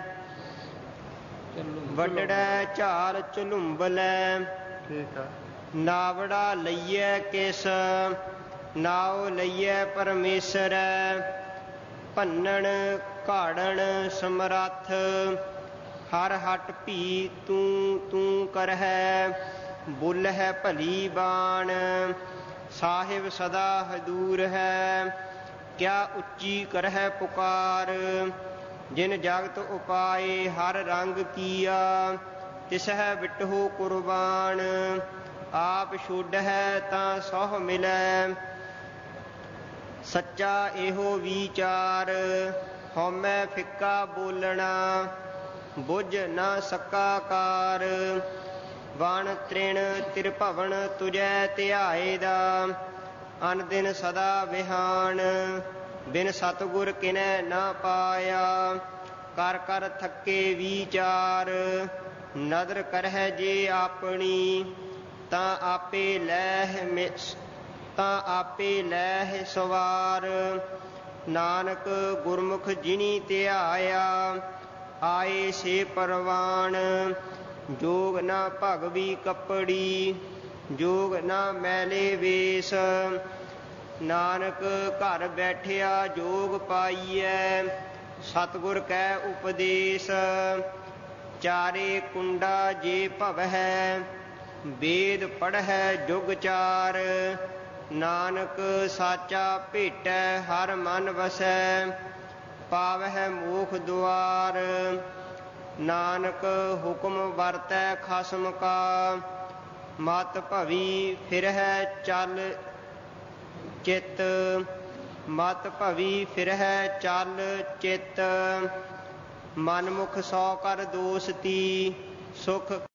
ਵੱਡੜੈ ਝਾਲ ਝਲੁੰਬਲੈ, ਠੀਕ ਹੈ। ਨਾਵੜਾ ਲਈਐ ਕਿਸ, ਨਾਉ ਲਈਐ ਪਰਮੇਸ਼ਰੈ। ਭੰਨਣ ਘਾੜਨ ਸਮਰੱਥ, ਹਰ ਹਟ ਭੀ ਤੂੰ ਤੂੰ ਕਰਹਿ। ਬੋਲਹਿ ਭਲੀ ਬਾਣ, ਸਾਹਿਬ ਸਦਾ ਹਦੂਰ ਹੈ। ਕਿਆ ਉੱਚੀ ਕਰਹਿ ਪੁਕਾਰ, ਜਿਨ ਜਗਤ ਉਪਾਏ ਹਰ ਰੰਗ ਕੀਆ। ਤਿਸਹਿ ਬਿਟਹੁ ਕੁਰਬਾਨ, ਆਪ ਛੋਡਹਿ ਤਾਂ ਸਹੁ ਮਿਲੈ। ਸੱਚਾ ਇਹੋ ਵਿਚਾਰ, ਹਉਮੈ ਫਿੱਕਾ ਬੋਲਣਾ। ਬੁੱਝ ਨਾ ਸਕਾ ਕਾਰ, ਵਣ ਤ੍ਰਿਣ ਤਿਰਭਵਨ ਤੁਜੈ ਧਿਆਏ ਦਾ। ਅਨ ਦਿਨ ਸਦਾ ਵਿਹਾਨ, ਬਿਨ ਸਤਿਗੁਰ ਕਿਨੈ ਨਾ ਪਾਇਆ। ਕਰ ਕਰ ਥੱਕੇ ਵਿਚਾਰ, ਨਦਰ ਕਰਹਿ ਜੇ ਆਪਣੀ। ਤਾਂ ਆਪੇ ਲੈਹਿ ਤਾਂ ਆਪੇ ਲੈਹਿ ਸਵਾਰ। ਨਾਨਕ ਗੁਰਮੁਖ ਜਿਨੀ ਧਿਆਇਆ, ਆਏ ਸੇ ਪਰਵਾਣ। ਜੋਗ ਨਾ ਭਗਵੀ ਕੱਪੜੀ, ਜੋਗ ਨਾ ਮੈਲੇ ਵੇਸ। ਨਾਨਕ ਘਰ ਬੈਠਿਆ ਜੋਗ ਪਾਈਐ, ਸਤਿਗੁਰ ਕੈ ਉਪਦੇਸ। ਚਾਰੇ ਕੁੰਡਾ ਜੇ ਭਵਹਿ, ਵੇਦ ਪੜ੍ਹੈ ਜੁਗ ਚਾਰ। ਨਾਨਕ ਸਾਚਾ ਭੇਟੈ ਹਰ ਮਨ ਵਸੈ, ਪਾਵਹਿ ਮੋਖ ਦੁਆਰ। ਨਾਨਕ ਹੁਕਮ ਵਰਤੈ ਖਸਮ ਕਾ, ਮਤ ਭਵੀ ਫਿਰਹਿ ਚਲ ਚਿਤ। ਮਤ ਭਵੀ ਫਿਰਹਿ ਚਲ ਚਿਤ, ਮਨਮੁਖ ਸੌ ਕਰ ਦੋਸਤੀ। ਸੁਖ